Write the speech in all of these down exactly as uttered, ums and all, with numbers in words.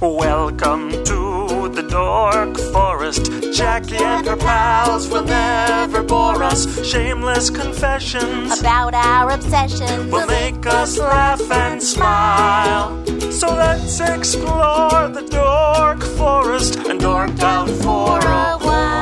Welcome to the Dork Forest. Jackie and her pals will never bore us. Shameless confessions about our obsession will make us laugh and smile. So let's explore the Dork Forest and dork out for a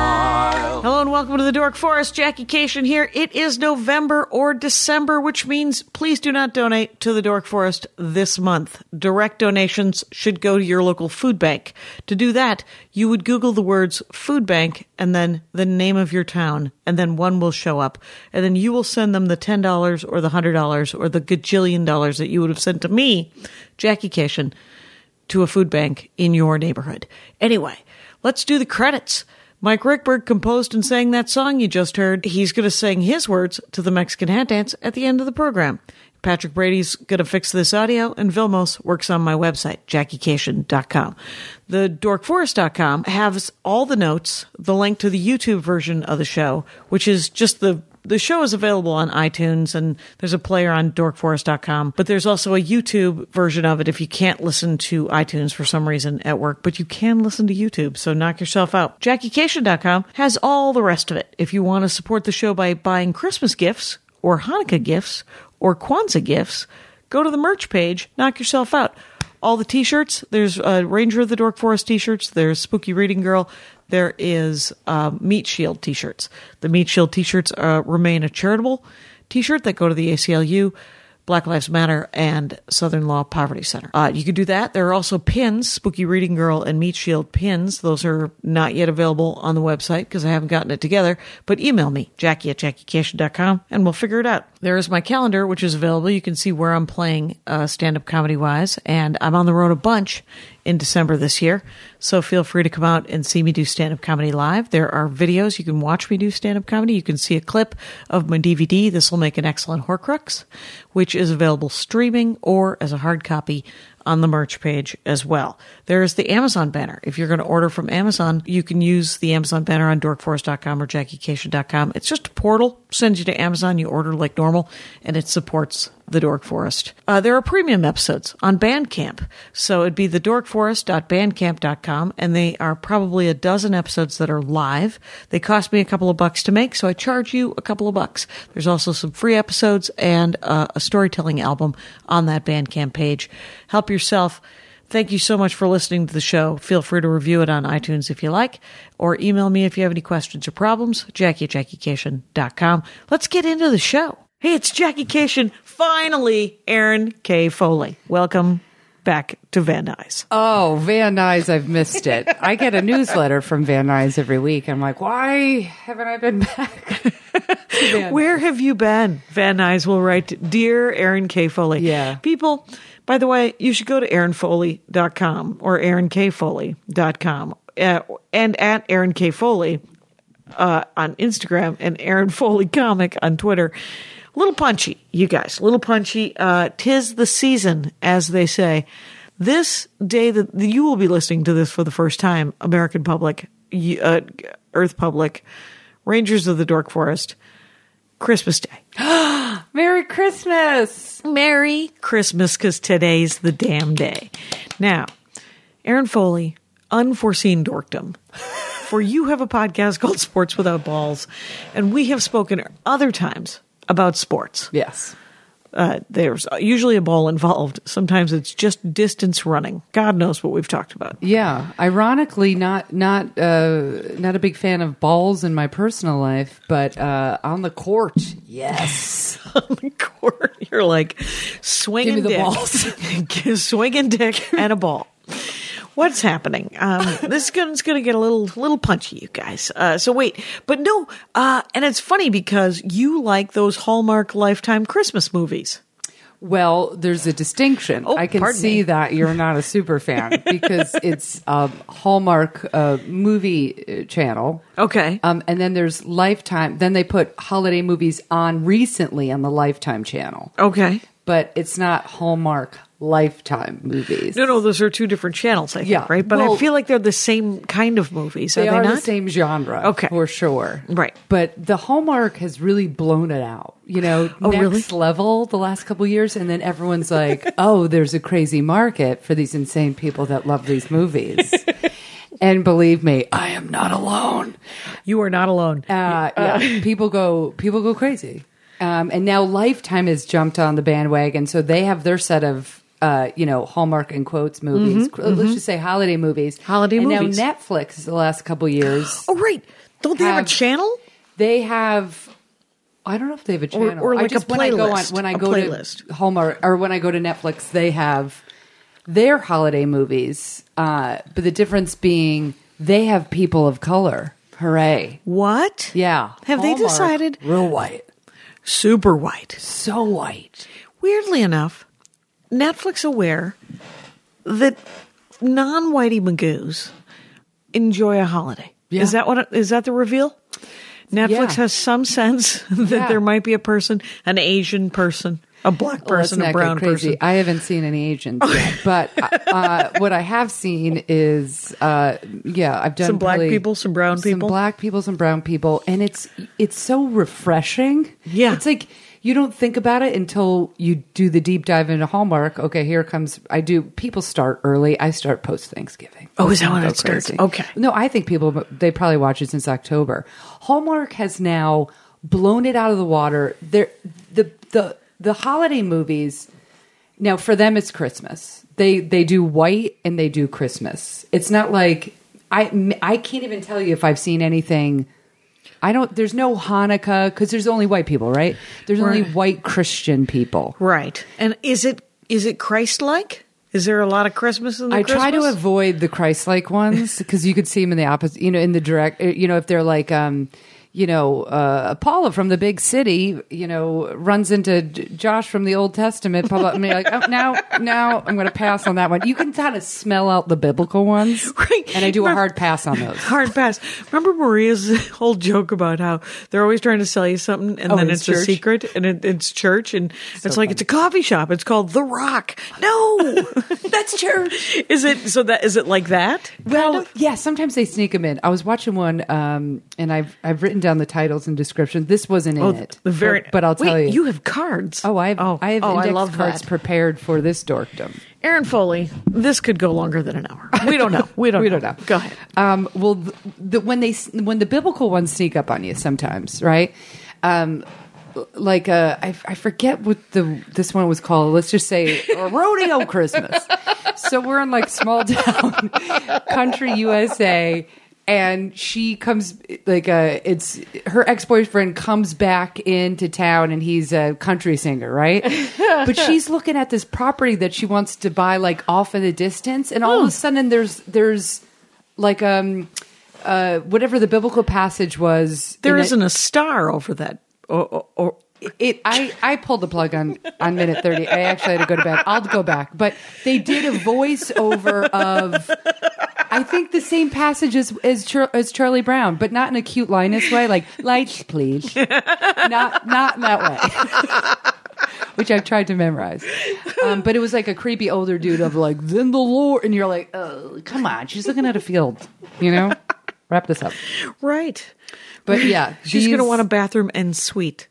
while. Hello and welcome to the Dork Forest. Jackie Cation here. It is November or December, which means please do not donate to the Dork Forest this month. Direct donations should go to your local food bank. To do that, you would Google the words food bank and then the name of your town, and then one will show up. And then you will send them the ten dollars or the one hundred dollars or the gajillion dollars that you would have sent to me, Jackie Cation, to a food bank in your neighborhood. Anyway, let's do the credits. Mike Rickberg composed and sang that song you just heard. He's going to sing his words to the Mexican Hat Dance at the end of the program. Patrick Brady's going to fix this audio, and Vilmos works on my website, jackie cation dot com. The dork forest dot com has all the notes, the link to the YouTube version of the show, which is just the The show is available on iTunes, and there's a player on dork forest dot com, but there's also a YouTube version of it if you can't listen to iTunes for some reason at work, but you can listen to YouTube, so knock yourself out. jackie cation dot com has all the rest of it. If you want to support the show by buying Christmas gifts, or Hanukkah gifts, or Kwanzaa gifts, go to the merch page, knock yourself out. All the t-shirts, there's uh, Ranger of the Dork Forest t-shirts, there's Spooky Reading Girl, there is uh, Meat Shield t-shirts. The Meat Shield t-shirts uh, remain a charitable t-shirt that go to the A C L U, Black Lives Matter, and Southern Law Poverty Center. Uh, you can do that. There are also pins, Spooky Reading Girl and Meat Shield pins. Those are not yet available on the website because I haven't gotten it together. But email me, Jackie at jackie cation dot com, and we'll figure it out. There is my calendar, which is available. You can see where I'm playing uh, stand-up comedy-wise, and I'm on the road a bunch in December this year, so feel free to come out and see me do stand-up comedy live. There are videos. You can watch me do stand-up comedy. You can see a clip of my D V D, This Will Make an Excellent Horcrux, which is available streaming or as a hard copy on the merch page as well. There is the Amazon banner. If you're going to order from Amazon, you can use the Amazon banner on dork forest dot com or jackie cation dot com. It's just a portal, sends you to Amazon, you order like normal, and it supports the Dork Forest. Uh, there are premium episodes on Bandcamp. So it'd be the dork forest dot bandcamp dot com, and they are probably a dozen episodes that are live. They cost me a couple of bucks to make, so I charge you a couple of bucks. There's also some free episodes and uh, a storytelling album on that Bandcamp page. Help yourself. Thank you so much for listening to the show. Feel free to review it on iTunes if you like, or email me if you have any questions or problems, Jackie at jackie cation dot com. Let's get into the show. Hey, it's Jackie Cation. Finally, Erin K. Foley. Welcome back to Van Nuys. Oh, Van Nuys, I've missed it. I get a newsletter from Van Nuys every week. I'm like, why haven't I been back? Where have you been? Van Nuys will write, Dear Erin K. Foley. Yeah. People, by the way, you should go to erin foley dot com or erin k foley dot com uh, and at Erin K. Foley uh, on Instagram and Erin Foley Comic on Twitter. A little punchy, you guys. A little punchy. Uh, 'tis the season, as they say. This day that you will be listening to this for the first time, American public, uh, Earth public, Rangers of the Dork Forest, Christmas Day. Merry Christmas! Merry Christmas, because today's the damn day. Now, Erin Foley, unforeseen dorkdom. For you have a podcast called Sports Without Balls, and we have spoken other times about sports. Yes. Uh, there's usually a ball involved. Sometimes it's just distance running. God knows what we've talked about. Yeah. Ironically, not not uh, not a big fan of balls in my personal life, but uh, on the court, yes. On the court, you're like swinging Give me the dick. balls. Swinging dick and a ball. What's happening? Um, this is going to get a little little punchy, you guys. Uh, so wait, but no, uh, and it's funny because you like those Hallmark Lifetime Christmas movies. Well, there's a distinction. Oh, I can pardon see me. that you're not a super fan because it's a Hallmark uh, movie channel. Okay. Um, and then there's Lifetime. Then they put holiday movies on recently on the Lifetime channel. Okay. But it's not Hallmark Lifetime movies. No, no, those are two different channels, I think, Yeah. right? But Well, I feel like they're the same kind of movies, are They they, are not? the same genre, Okay. for sure. Right. But the Hallmark has really blown it out. You know, Oh, next really? level the last couple of years, and then everyone's like, "Oh, there's a crazy market for these insane people that love these movies." And believe me, I am not alone. You are not alone. Uh, yeah, people go people go crazy. Um, and now Lifetime has jumped on the bandwagon, so they have their set of uh, you know, Hallmark in quotes movies. Let's just say holiday movies. Holiday and movies. now Netflix, the last couple of years, Oh, right. Don't they have, Have- a channel? they have. I don't know if they have a Or- channel. or I like a just, when I go on playlist, when I a go playlist. to Hallmark or when I go to Netflix, they have their holiday movies. Uh, but the difference being they have people of color. Hooray! What? Yeah. Have they Hallmark, decided? real white, Super white. so white? Weirdly enough, Netflix aware that non-whitey magoos enjoy a holiday. Yeah. Is that what? It, is that the reveal? Netflix Yeah. has some sense that Yeah. there might be a person, an Asian person, a black person, Let's a not brown get crazy. person. I haven't seen any Asians yet, but uh, what I have seen is, uh, yeah, I've done Some black probably- people, some brown some people. black people, some brown people, and it's it's so refreshing. Yeah. it's like you don't think about it until you do the deep dive into Hallmark. Okay, here comes. I do. People start early. I start post Thanksgiving. Oh, is that when it starts? Okay. No, I think people they probably watch it since October. Hallmark has now blown it out of the water. They're, the the the holiday movies now for them it's Christmas. They they do white and they do Christmas. It's not like I I can't even tell you if I've seen anything. I don't. There's no Hanukkah because there's only white people, right? There's only Right. white Christian people. Right. And is it is it Christ-like? Is there a lot of Christmas in the I Christmas? try to avoid the Christ-like ones because you could see them in the opposite. You know, in the direct. You know, if they're like, um, you know, uh, Paula from the big city, you know, runs into J- Josh from the Old Testament. Blah, blah, and you're like, oh, now, now I'm going to pass on that one. You can kind of smell out the biblical ones, Right. and I do a Remember- hard pass on those. Hard pass. Remember Maria's whole joke about how they're always trying to sell you something and Oh, then it's it's a church? secret and it, it's church and it's like funny. it's a coffee shop. It's called The Rock. No, that's church. Is it so that is it like that? Well, Kind of? yeah, sometimes they sneak them in. I was watching one, um, and I've I've written down the titles and description. This wasn't in Oh, it, the very. but, but I'll tell Wait, you. you have cards. Oh, I have. Oh, I have oh, index I love cards that. prepared for this dorkdom. Aaron Foley, this could go longer than an hour. We don't know. We don't. we know. don't know. Go ahead. Um, well, the, the, when they when the biblical ones sneak up on you, sometimes, right? Um, like uh, I, I forget what the this one was called. Let's just say a rodeo Christmas. So we're in like small town country U S A. And she comes like uh it's her ex-boyfriend comes back into town and he's a country singer, right? But she's looking at this property that she wants to buy like off in the distance, and all of a sudden there's there's like um uh whatever the biblical passage was. There in it- isn't a star over that. Or, or, or it I, I pulled the plug on, on minute thirty. I actually had to go to bed. I'll go back. But they did a voiceover of I think the same passage as as, Char- as Charlie Brown, but not in a cute Linus way, like lights please. not not in that way. Which I've tried to memorize. Um, but it was like a creepy older dude of like, then the Lord, and you're like, oh, come on, she's looking at a field, you know? Wrap this up. right. But yeah, She's going to these- want a bathroom en suite.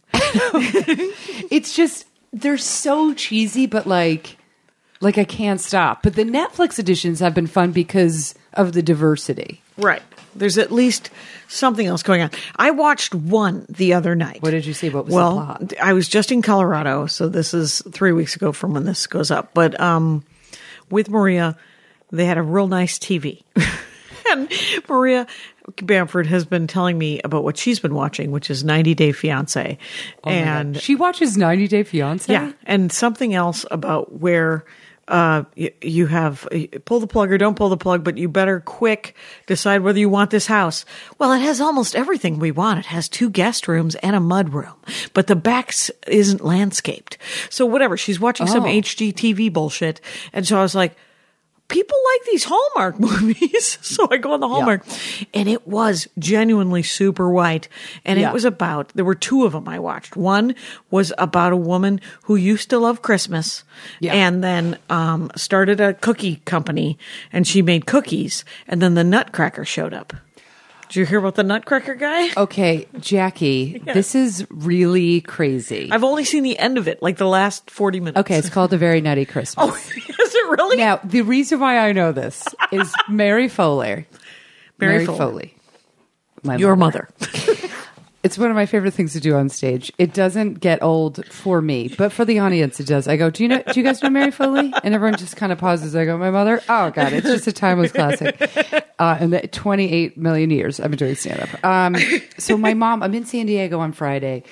It's just they're so cheesy, but like like I can't stop. But the Netflix editions have been fun because of the diversity. Right. There's at least something else going on. I watched one the other night. What did you see? What was well, the plot? I was just in Colorado, so this is three weeks ago from when this goes up. But um, with Maria, they had a real nice T V. And Maria Bamford has been telling me about what she's been watching, which is ninety Day Fiancé. Oh my God. and She watches ninety Day Fiancé? yeah, and something else about where uh, you, you have uh, pull the plug or don't pull the plug, but you better quick decide whether you want this house. Well, it has almost everything we want. It has two guest rooms and a mud room, but the back s- isn't landscaped. So whatever, she's watching some Oh. H G T V bullshit. And so I was like, people like these Hallmark movies. So I go on the Hallmark, yeah. and it was genuinely super white. And yeah. it was about, there were two of them I watched. One was about a woman who used to love Christmas yeah. and then um, started a cookie company, and she made cookies. And then the Nutcracker showed up. Did you hear about the Nutcracker guy? Okay, Jackie, yeah. this is really crazy. I've only seen the end of it, like the last forty minutes. Okay, it's called A Very Nutty Christmas. Oh, is it really? Now, the reason why I know this is Mary Foley. Mary, Mary Foley. Foley. My Your mother. mother. It's one of my favorite things to do on stage. It doesn't get old for me, but for the audience, it does. I go, do you know? Do you guys know Mary Foley? And everyone just kind of pauses. I go, my mother? Oh, God, it's just a timeless classic. Uh, and the twenty-eight million years I've been doing stand-up. Um, so my mom, I'm in San Diego on Friday,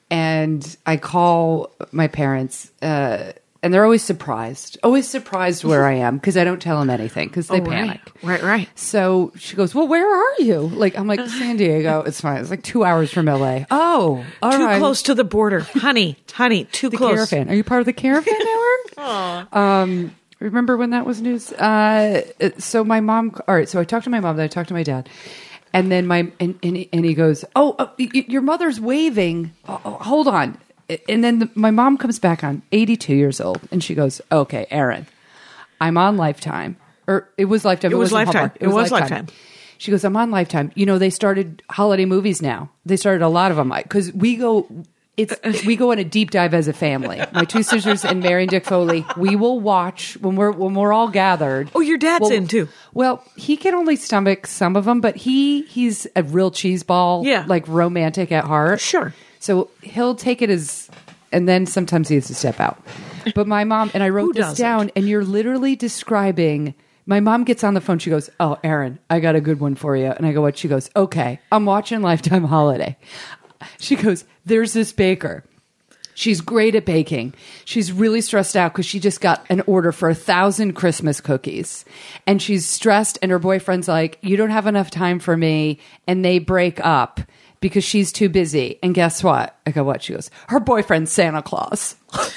and I call my parents, uh, and they're always surprised, always surprised where I am, because I don't tell them anything, because they oh, panic. Right, right, right. So she goes, well, where are you? Like, I'm like, San Diego. It's fine. It's like two hours from L A. Oh, all too right. close to the border. Honey, honey, too the close. Caravan. Are you part of the Caravan Network? Um, remember when that was news? Uh, so my mom, all right, so I talked to my mom, then I talked to my dad. And then my, and, and, and he goes, oh, uh, your mother's waving. Oh, oh, hold on. And then the, my mom comes back on, eighty-two years old, and she goes, okay, Aaron, I'm on Lifetime. Or it was Lifetime. It, it was Lifetime. Hallmark. It, it was Lifetime. Lifetime. She goes, I'm on Lifetime. You know, they started holiday movies now. They started a lot of them. Because we go, it's we go on a deep dive as a family. My two sisters and Mary and Dick Foley, we will watch when we're when we're all gathered. Oh, your dad's well, in too. Well, he can only stomach some of them, but he he's a real cheeseball, yeah. like romantic at heart. Sure. So he'll take it as, and then sometimes he has to step out. But my mom, and I wrote this doesn't? down, and you're literally describing, my mom gets on the phone, she goes, oh, Aaron, I got a good one for you. And I go, what? She goes, okay, I'm watching Lifetime Holiday. She goes, there's this baker. She's great at baking. She's really stressed out because she just got an order for a thousand Christmas cookies. And she's stressed, and her boyfriend's like, you don't have enough time for me. And they break up because she's too busy. And guess what? I go, what? She goes, her boyfriend's Santa Claus.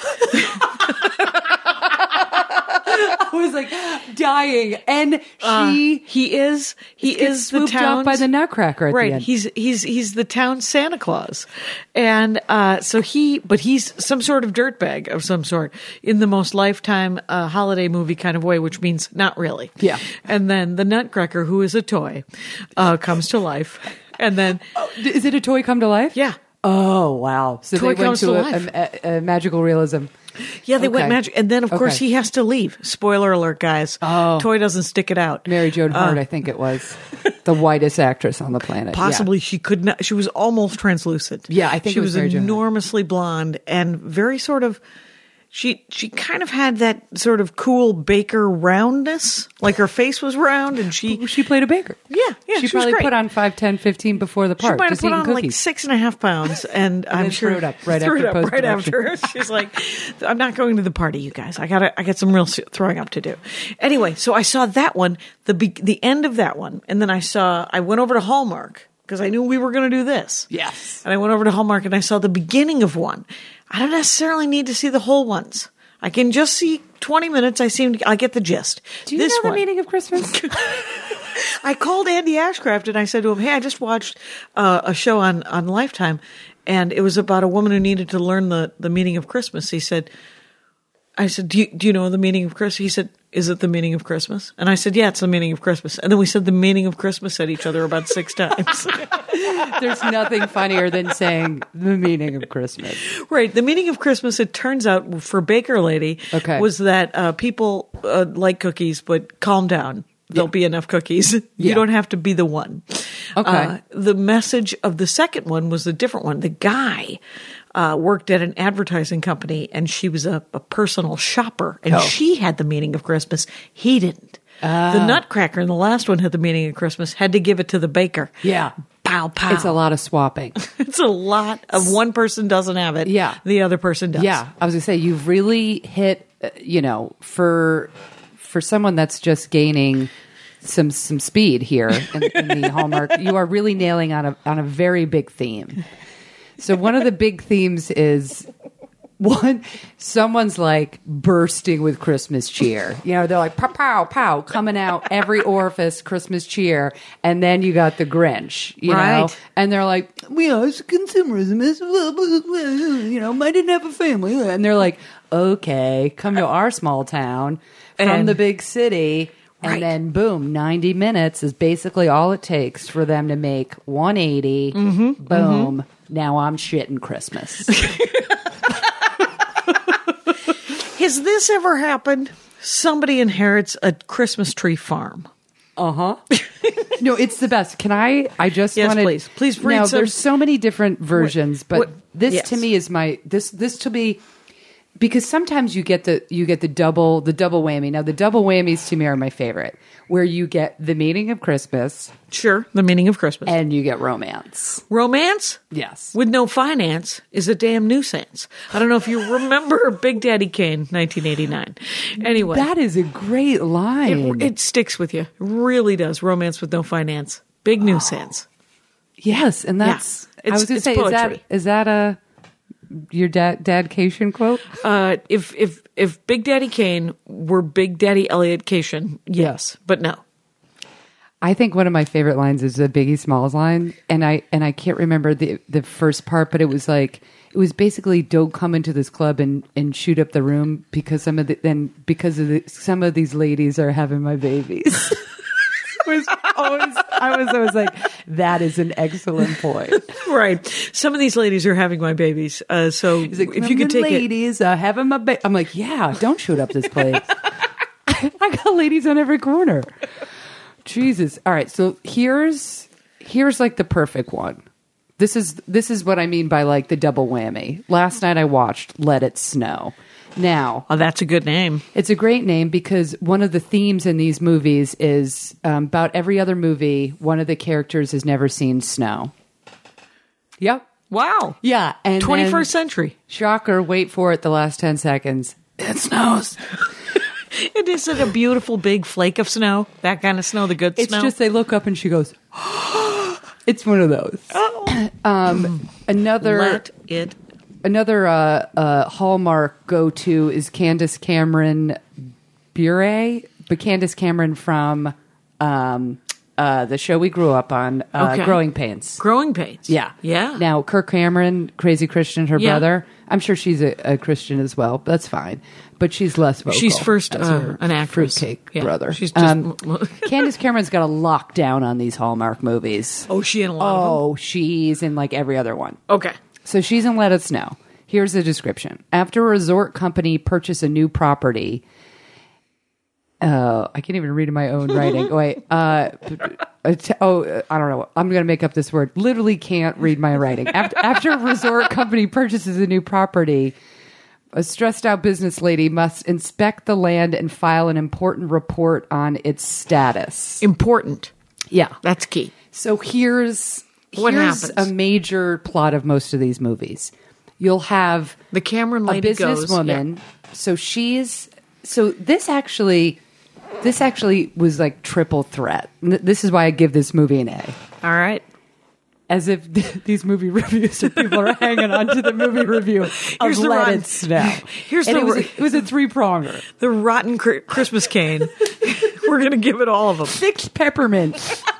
I was like dying, and she uh, he is he is the town by the Nutcracker at right. the end. He's he's he's the town Santa Claus, and uh, so he but he's some sort of dirtbag of some sort in the most Lifetime uh, holiday movie kind of way, which means not really. Yeah. And then the Nutcracker, who is a toy, uh, comes to life, and then oh, is it a toy come to life? Yeah. Oh wow! So toy they went to, to a, a, a, a magical realism. Yeah, they okay. went magic, and then of course okay. he has to leave. Spoiler alert, guys! Oh. Toy doesn't stick it out. Mary Jo Hart, uh, I think it was the whitest actress on the planet. Possibly, yeah. she could not. She was almost translucent. Yeah, I think she it was, was Mary Jo Hart. enormously blonde and very sort of. She she kind of had that sort of cool baker roundness, like her face was round, and she she played a baker. Yeah, yeah. She, she probably was great. put on five, ten, fifteen before the part. She might have just put on cookies. like six and a half pounds, and, and I'm then sure threw it up right threw after it up right post-production. after. She's like, "I'm not going to the party, you guys. I got I got some real throwing up to do." Anyway, so I saw that one, the be- the end of that one, and then I saw I went over to Hallmark because I knew we were going to do this. Yes, and I went over to Hallmark and I saw the beginning of one. I don't necessarily need to see the whole ones. I can just see twenty minutes. I seem to, I get the gist. Do you this know one, the meaning of Christmas? I called Andy Ashcraft and I said to him, "Hey, I just watched uh, a show on, on Lifetime, and it was about a woman who needed to learn the, the meaning of Christmas." He said, "I said, do you, do you know the meaning of Christmas?" He said, "Is it the meaning of Christmas?" And I said, "Yeah, it's the meaning of Christmas." And then we said the meaning of Christmas at each other about six times. There's nothing funnier than saying the meaning of Christmas. Right. The meaning of Christmas, it turns out, for Baker Lady, okay. was that uh, people uh, like cookies, but calm down. There'll yeah. be enough cookies. You yeah. don't have to be the one. Okay. Uh, the message of the second one was a different one. The guy uh, worked at an advertising company, and she was a, a personal shopper, and oh. she had the meaning of Christmas. He didn't. Uh, the Nutcracker in the last one had the meaning of Christmas, had to give it to the baker. Yeah. Pow, pow. It's a lot of swapping. It's a lot of one person doesn't have it. Yeah. The other person does. Yeah. I was going to say, you've really hit, uh, you know, for for someone that's just gaining some some speed here in, in the Hallmark, you are really nailing on a on a very big theme. So one of the big themes is One, someone's like bursting with Christmas cheer. You know, they're like pow, pow, pow, coming out every orifice, Christmas cheer. And then you got the Grinch, you Right. know, and they're like, we are consumerism is, you know, I didn't have a family. And they're like, okay, come to our small town from And- the big city. And Right. then boom, ninety minutes is basically all it takes for them to make one eighty. Mm-hmm, Boom. Now I'm shitting Christmas. Has this ever happened? Somebody inherits a Christmas tree farm. Uh-huh. No, it's the best. Can I? I just Yes, wanted. please. Please read Now, some- there's so many different versions, but what- this yes. to me is my this this to me because sometimes you get the you get the double the double whammy. Now the double whammies to me are my favorite, where you get the meaning of Christmas Sure, the meaning of Christmas. and you get romance. Romance Yes. with no finance is a damn nuisance. I don't know if you remember Big Daddy Kane, nineteen eighty-nine. Anyway, That is a great line. it, it sticks with you. It really does. Romance with no finance. Big nuisance. yes, and that's. I It's- was going it's to say, is that poetry. is that a your dad dad Cation quote? Uh, if if if Big Daddy Kane were Big Daddy Elliot Cation, yes, but no. I think one of my favorite lines is the Biggie Smalls line, and I and I can't remember the the first part, but it was like it was basically don't come into this club and, and shoot up the room because some of the then because of the, some of these ladies are having my babies. It was always, I was always like, that is an excellent point. Right. Some of these ladies are having my babies. Uh, so He's like, if you could take it. ladies uh, having my baby, I'm like, yeah, don't shoot up this place. I got ladies on every corner. Jesus. All right. So here's here's like the perfect one. This is this is what I mean by like the double whammy. Last night I watched Let It Snow. Now, Oh, that's a good name. it's a great name because one of the themes in these movies is um, about every other movie, one of the characters has never seen snow. Yep. Wow. Yeah. And twenty-first then, century. shocker, wait for it, the last ten seconds. It snows. It isn't a beautiful big flake of snow. That kind of snow, the good It's snow. just they look up and she goes, it's one of those. Oh. Um, another Let it. another uh, uh, Hallmark go-to is Candace Cameron Bure, but Candace Cameron from um, uh, the show we grew up on, uh, Okay. Growing Pains. Growing pains. Yeah. Yeah. Now, Kirk Cameron, crazy Christian, her Yeah. brother. I'm sure she's a, a Christian as well, but that's fine. But she's less vocal. She's first as uh, her an actress. fruitcake Yeah. brother. She's just. Um, Candace Cameron's got a lockdown on these Hallmark movies. oh, she in a lot of Oh, she's in like every other one. them. Okay. So she's in Let It Snow. Here's the description. After a resort company purchased a new property, uh, I can't even read in my own writing. Wait, uh, uh, t- oh, uh, I don't know. I'm going to make up this word. Literally can't read my writing. After, after a resort company purchases a new property, a stressed out business lady must inspect the land and file an important report on its status. Important. Yeah. That's key. So here's What here's happens? a major plot of most of these movies. You'll have The Cameron a lady goes. businesswoman. So she's so this actually this actually was like triple threat. N- This is why I give this movie an A. Yeah. All right. As if these movie reviews or people are hanging on to the movie review of Here's the Let run. It Snow. Here's and the it was, ru- a, it was a three pronger. The rotten cr- Christmas cane. We're going to give it all of them. Six peppermint.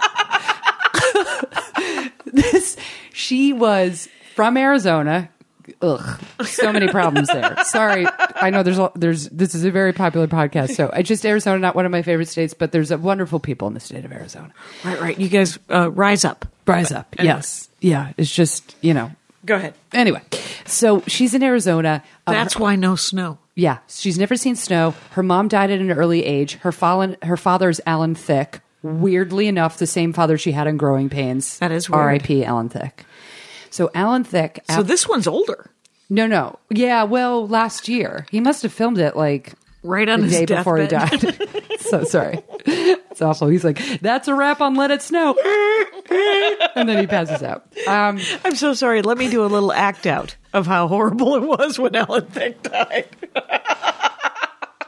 This she was from Arizona. Ugh, so many problems there. Sorry, I know there's a- there's this is a very popular podcast, so I just Arizona, not one of my favorite states, but there's a wonderful people in the state of Arizona. Right, right. You guys uh, rise up. Rise up, Anyway. yes, yeah. It's just you know. Go ahead. Anyway, so she's in Arizona. Um, That's why no snow. Yeah, she's never seen snow. Her mom died at an early age. Her fallen, her father is Alan Thicke. Weirdly enough, the same father she had in Growing Pains. That is weird. R I P Alan Thicke. So Alan Thicke. So af- this one's older. no, no, yeah. Well, last year he must have filmed it like Right on the his day before he deathbed. died. So sorry, it's awful. He's like, "That's a wrap on Let It Snow," and then he passes out. Um, I'm so sorry. Let me do a little act out of how horrible it was when Alan Thicke died.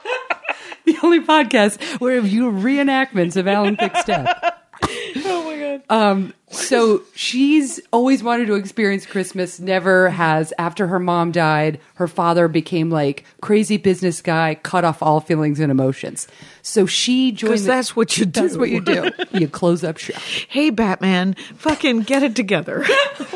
the only podcast where you reenactments of Alan Thicke's death. Oh my god. God. Um, so she's always wanted to experience Christmas, never has. After her mom died, her father became like crazy business guy, cut off all feelings and emotions. So she joined. Because that's what you do. That's what you do. You close up shop. Hey, Batman, fucking get it together.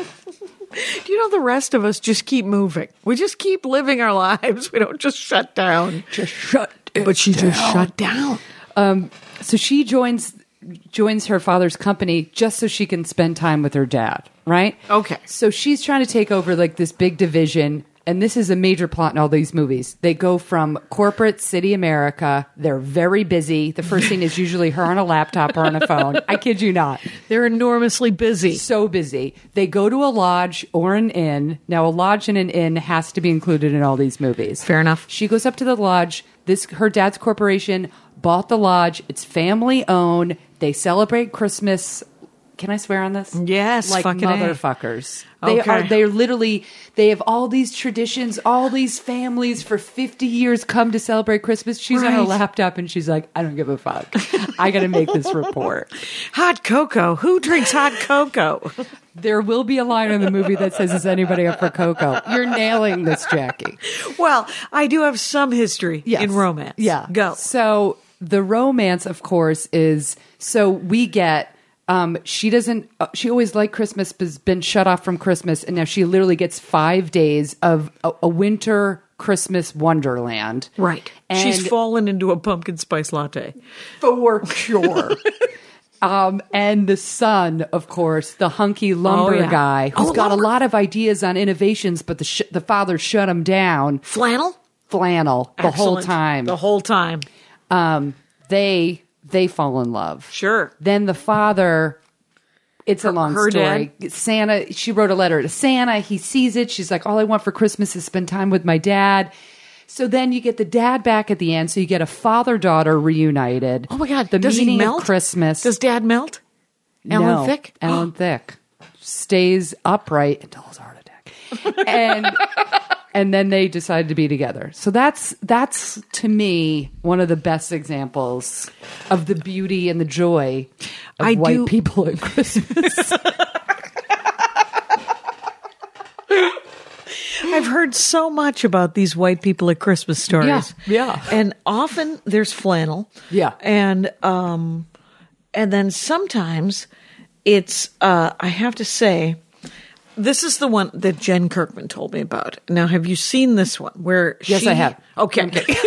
Do you know the rest of us just keep moving? We just keep living our lives. We don't just shut down. Just shut it But she just down. shut down. Um, so she joins joins her father's company just so she can spend time with her dad, right? Okay. So she's trying to take over like this big division, and this is a major plot in all these movies. They go from corporate city America. They're very busy. The first scene is usually her on a laptop or on a phone. I kid you not. They're enormously busy. So busy. They go to a lodge or an inn. Now, a lodge and an inn has to be included in all these movies. Fair enough. She goes up to the lodge. This her dad's corporation bought the lodge. It's family owned. They celebrate Christmas. Can I swear on this? Yes, like fucking A. motherfuckers. They Okay. are. They're literally. They have all these traditions. All these families for fifty years come to celebrate Christmas. She's on her Right. laptop and she's like, I don't give a fuck. I got to make this report. Hot cocoa. Who drinks hot cocoa? There will be a line in the movie that says, "Is anybody up for cocoa?" You're nailing this, Jackie. Well, I do have some history Yes. in romance. Yeah. Go. So the romance, of course, is so we get. Um, she doesn't. Uh, she always liked Christmas, but has been shut off from Christmas, and now she literally gets five days of a, a winter Christmas wonderland. Right. And She's fallen into a pumpkin spice latte. for sure. Um, and the son, of course, the hunky lumber Oh, yeah. guy, who's Oh, got lumber. a lot of ideas on innovations, but the sh- the father shut him down. Flannel? Flannel the whole Excellent. time. The whole time. um, they they fall in love. Sure. Then the father, it's a long her story. Santa, she wrote a letter to Santa. He sees it. She's like, all I want for Christmas is spend time with my dad. So then you get the dad back at the end. So you get a father-daughter reunited. Oh, my God. The Does he meaning melt? of Christmas. Does Dad melt? Alan No, Thicke? Alan Thicke stays upright until his heart attack. And and then they decided to be together. So that's that's to me one of the best examples of the beauty and the joy of I white do- people at Christmas. I've heard so much about these white people at Christmas stories. Yeah, yeah. And often there's flannel. Yeah. And um and then sometimes it's uh I have to say this is the one that Jen Kirkman told me about. Now, have you seen this one where Yes, she I have. Okay.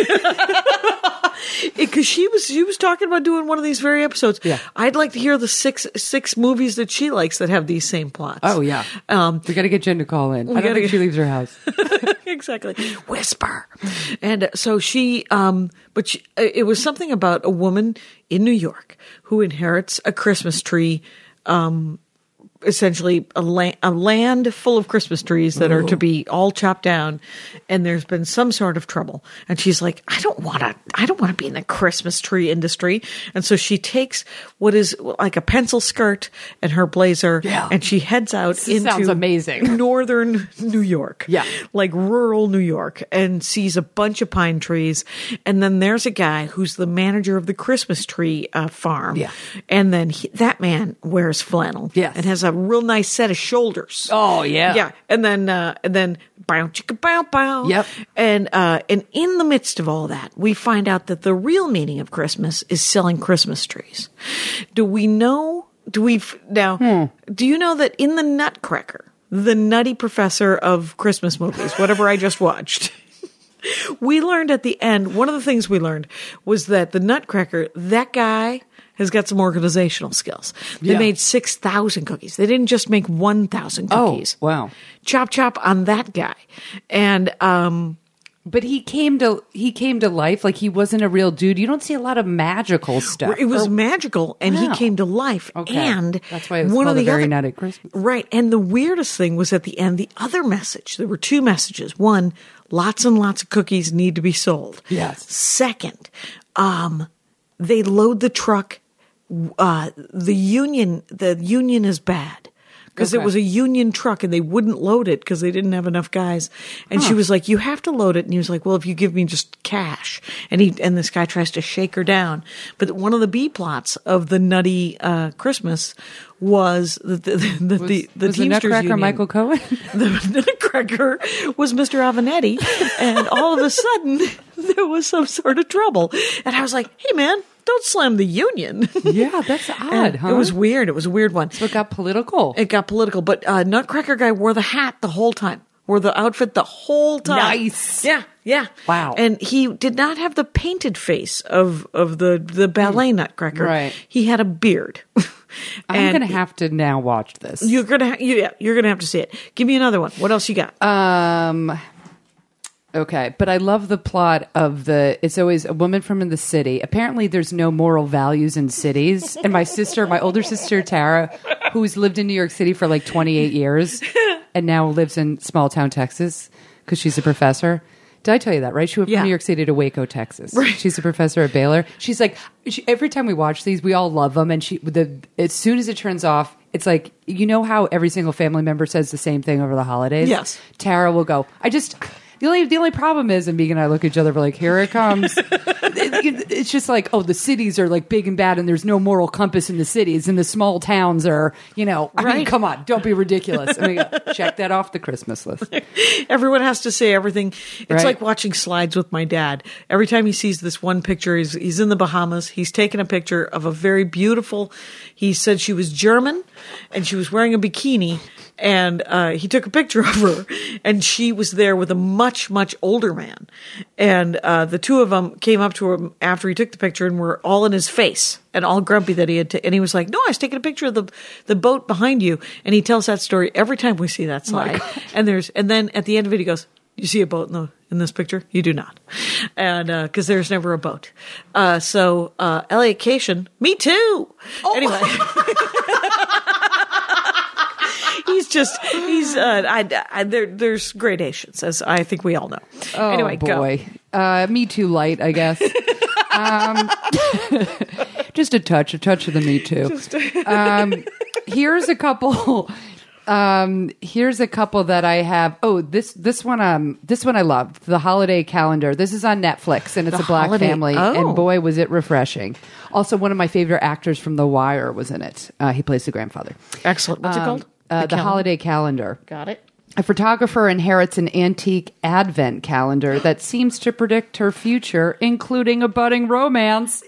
Because she was she was talking about doing one of these very episodes. Yeah. I'd like to hear the six six movies that she likes that have these same plots. Oh yeah. Um, We got to get Jen to call in. I don't gotta think get- she leaves her house. exactly. Whisper. And so she, um, but she, it was something about a woman in New York who inherits a Christmas tree, um, essentially a, la- a land full of Christmas trees that are to be all chopped down, and there's been some sort of trouble. And she's like, I don't want to, I don't want to be in the Christmas tree industry. And so she takes what is like a pencil skirt and her blazer, Yeah. and she heads out This into sounds amazing. northern New York, Yeah. like rural New York, and sees a bunch of pine trees. And then there's a guy who's the manager of the Christmas tree uh, farm. Yeah. And then he, that man wears flannel. Yes. And has a real nice set of shoulders. Oh, yeah. Yeah. And then, uh, and then, bow, chicka, bow, bow. Yep. And, uh, and in the midst of all that, we find out that the real meaning of Christmas is selling Christmas trees. Do we know, do we, f- now, Hmm. do you know that in the Nutcracker, the nutty professor of Christmas movies, whatever I just watched, we learned at the end, one of the things we learned was that the Nutcracker, that guy has got some organizational skills. They Yeah. made six thousand cookies. They didn't just make one thousand cookies. Oh, wow. Chop, chop on that guy. And, um, But he came to he came to life like he wasn't a real dude. You don't see a lot of magical stuff. it was Or- magical, and he Wow. came to life. Okay. And That's why it was one called of A the Very other, Nutty Christmas. Right. And the weirdest thing was at the end, the other message. There were two messages. One, lots and lots of cookies need to be sold. Yes. Second, um, they load the truck. Uh, the union, the union is bad. because Okay. it was a union truck and they wouldn't load it because they didn't have enough guys. And she was like, you have to load it. And he was like, well, if you give me just cash. And he, and this guy tries to shake her down. But one of the B plots of the Nutty, uh, Christmas was that the, the, Was, the, the was the Teamsters Nutcracker Union. Michael Cohen? The Nutcracker was Mister Avenatti, and all of a sudden there was some sort of trouble. And I was like, hey man, don't slam the union. Yeah, that's odd, And huh? It was weird. It was a weird one. So it got political. It got political, but uh, Nutcracker guy wore the hat the whole time, wore the outfit the whole time. Nice. Yeah, yeah. Wow. And he did not have the painted face of of the the ballet Nutcracker. Right. He had a beard. I'm And going to have to now watch this. You're gonna, ha- you, yeah, you're gonna have to see it. Give me another one. What else you got? Um. Okay, but I love the plot of the. It's always a woman from in the city. Apparently, there's no moral values in cities. And my sister, my older sister Tara, who's lived in New York City for like twenty-eight years, and now lives in small town Texas because she's a professor. Did I tell you that, right? She went Yeah. from New York City to Waco, Texas. Right. She's a professor at Baylor. She's like, she, every time we watch these, we all love them. And she, the as soon as it turns off, it's like, you know how every single family member says the same thing over the holidays? Yes. Tara will go, I just, the only, the only problem is, and Megan and I look at each other, we're like, here it comes. it, it, it's just like, oh, the cities are like big and bad and there's no moral compass in the cities and the small towns are, you know, I mean, Right. come on, don't be ridiculous. I mean, check that off the Christmas list. Everyone has to say everything. It's Right. like watching slides with my dad. Every time he sees this one picture, he's, he's in the Bahamas. He's taken a picture of a very beautiful, he said she was German and she was wearing a bikini. And uh, he took a picture of her, and she was there with a much, much older man. And uh, the two of them came up to him after he took the picture and were all in his face and all grumpy that he had. To, and he was like, "No, I was taking a picture of the the boat behind you." And he tells that story every time we see that slide. and there's and then at the end of it, he goes, "You see a boat in the in this picture? You do not," and because uh, there's never a boat. Uh, so uh, Elliot Cation, me too. Anyway. He's just, he's, uh, I, I, there, there's gradations, as I think we all know. Oh, anyway, boy. Uh, Me Too light, I guess. um, just a touch, a touch of the Me Too. Um, here's a couple. Um, here's a couple that I have. Oh, this this one um this one I loved. The Holiday Calendar. This is on Netflix and it's The a black Holiday- family. oh. And boy, was it refreshing. Also, one of my favorite actors from The Wire was in it. Uh, he plays the grandfather. Excellent. What's it Um, called? Uh, the calendar? Holiday Calendar. Got it. A photographer inherits an antique advent calendar that seems to predict her future, including a budding romance.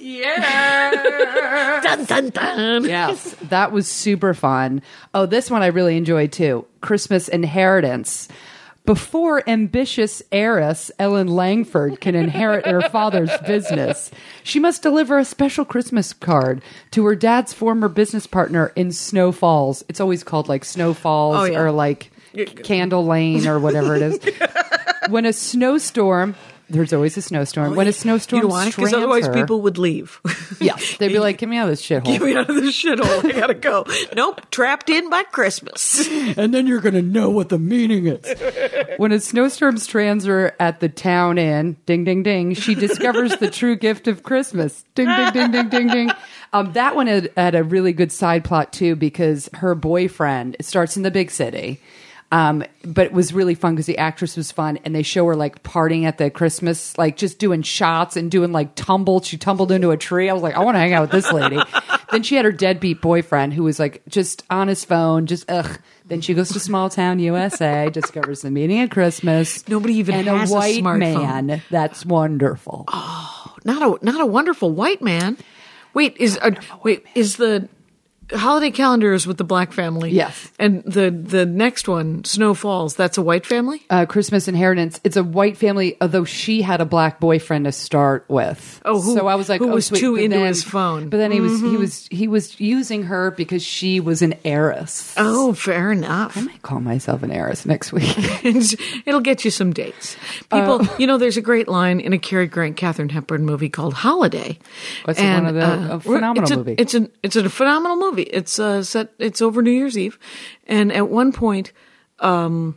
Yeah. dun, dun, dun. Yes, that was super fun. Oh, this one I really enjoyed too. Christmas Inheritance. Before ambitious heiress Ellen Langford can inherit her father's business, she must deliver a special Christmas card to her dad's former business partner in Snow Falls. It's always called like Snow Falls Oh, yeah. or like Candle Lane or whatever it is. When a snowstorm, there's always a snowstorm. When a snowstorm You know why? Because strands otherwise her- people would leave. yes, they'd be like, "Get me out of this shithole." Get me out of this shithole. I gotta go. Nope. Trapped in by Christmas. And then you're going to know what the meaning is. When a snowstorm strands her at the town inn, ding, ding, ding, she discovers the true gift of Christmas. Ding, ding, ding, ding, ding, ding. Um, that one had, had a really good side plot, too, because her boyfriend, it starts in the big city. Um, but it was really fun because the actress was fun and they show her like partying at the Christmas, like just doing shots and doing like tumbled. She tumbled into a tree. I was like, I want to hang out with this lady. Then she had her deadbeat boyfriend who was like just on his phone, just ugh. Then she goes to small town U S A, discovers the meaning of Christmas. Nobody even and has a a white smartphone. man. That's wonderful. Not a not a wonderful white man. Wait, is uh, wait is the Holiday Calendar is with the black family? Yes. And the the next one, Snow Falls, that's a white family? Uh, Christmas Inheritance. It's a white family, although she had a black boyfriend to start with. Oh, who- so I was like, who oh, was sweet. too But into then- his phone. But then he was he was he was using her because she was an heiress. Oh, fair enough. I might call myself an heiress next week. It'll get you some dates. People, Uh, you know, there's a great line in a Cary Grant, Katharine Hepburn movie called Holiday. It's one of the- a phenomenal it's a, movie. It's a it's a phenomenal movie. It's uh, set. It's over New Year's Eve, and at one point, um,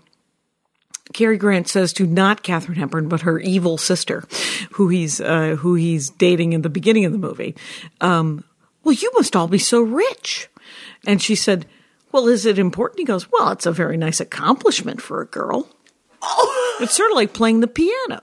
Cary Grant says to not Katharine Hepburn, but her evil sister, who he's uh, who he's dating in the beginning of the movie. Um, well, you must all be so rich, and she said, well, is it important? He goes, well, it's a very nice accomplishment for a girl. Oh. It's sort of like playing the piano.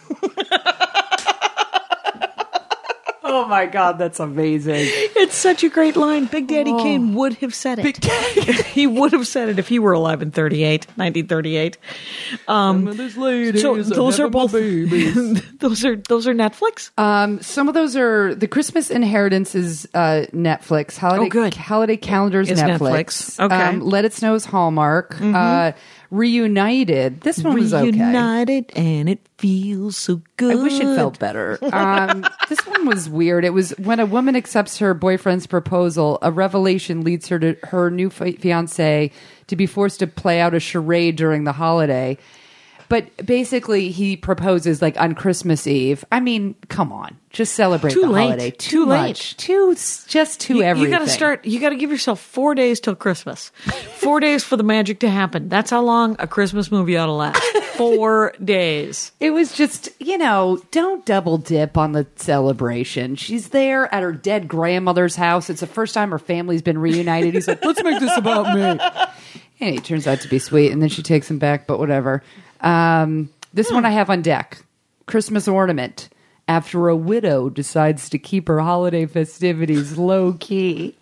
Oh my God, that's amazing. It's such a great line. Big Daddy oh. Kane would have said it. Big Daddy. He would have said it if he were alive in thirty-eight, nineteen thirty-eight. Um, ladies, so those are both those are those are Netflix? Um, some of those are the Christmas Inheritance is uh, Netflix. Holiday, oh, good. Holiday Calendars is Netflix. Netflix. Okay. Um, Let It Snow is Hallmark. Mm-hmm. Uh, Reunited. This one was okay. Reunited, and it feels so good. I wish it felt better. Um, this one was weird. It was when a woman accepts her boyfriend's proposal, a revelation leads her to her new fi- fiance to be forced to play out a charade during the holiday. But basically, he proposes like on Christmas Eve. I mean, come on, just celebrate too the late. holiday. Too, Too much. late. Too just too you, everything. You got to start. You got to give yourself four days till Christmas. Four days for the magic to happen. That's how long a Christmas movie ought to last. Four days. It was just, you know, don't double dip on the celebration. She's there at her dead grandmother's house. It's the first time her family's been reunited. He's like, let's make this about me. And it turns out to be sweet. And then she takes him back, but whatever. Um, this hmm. one I have on deck. Christmas Ornament. After a widow decides to keep her holiday festivities low key,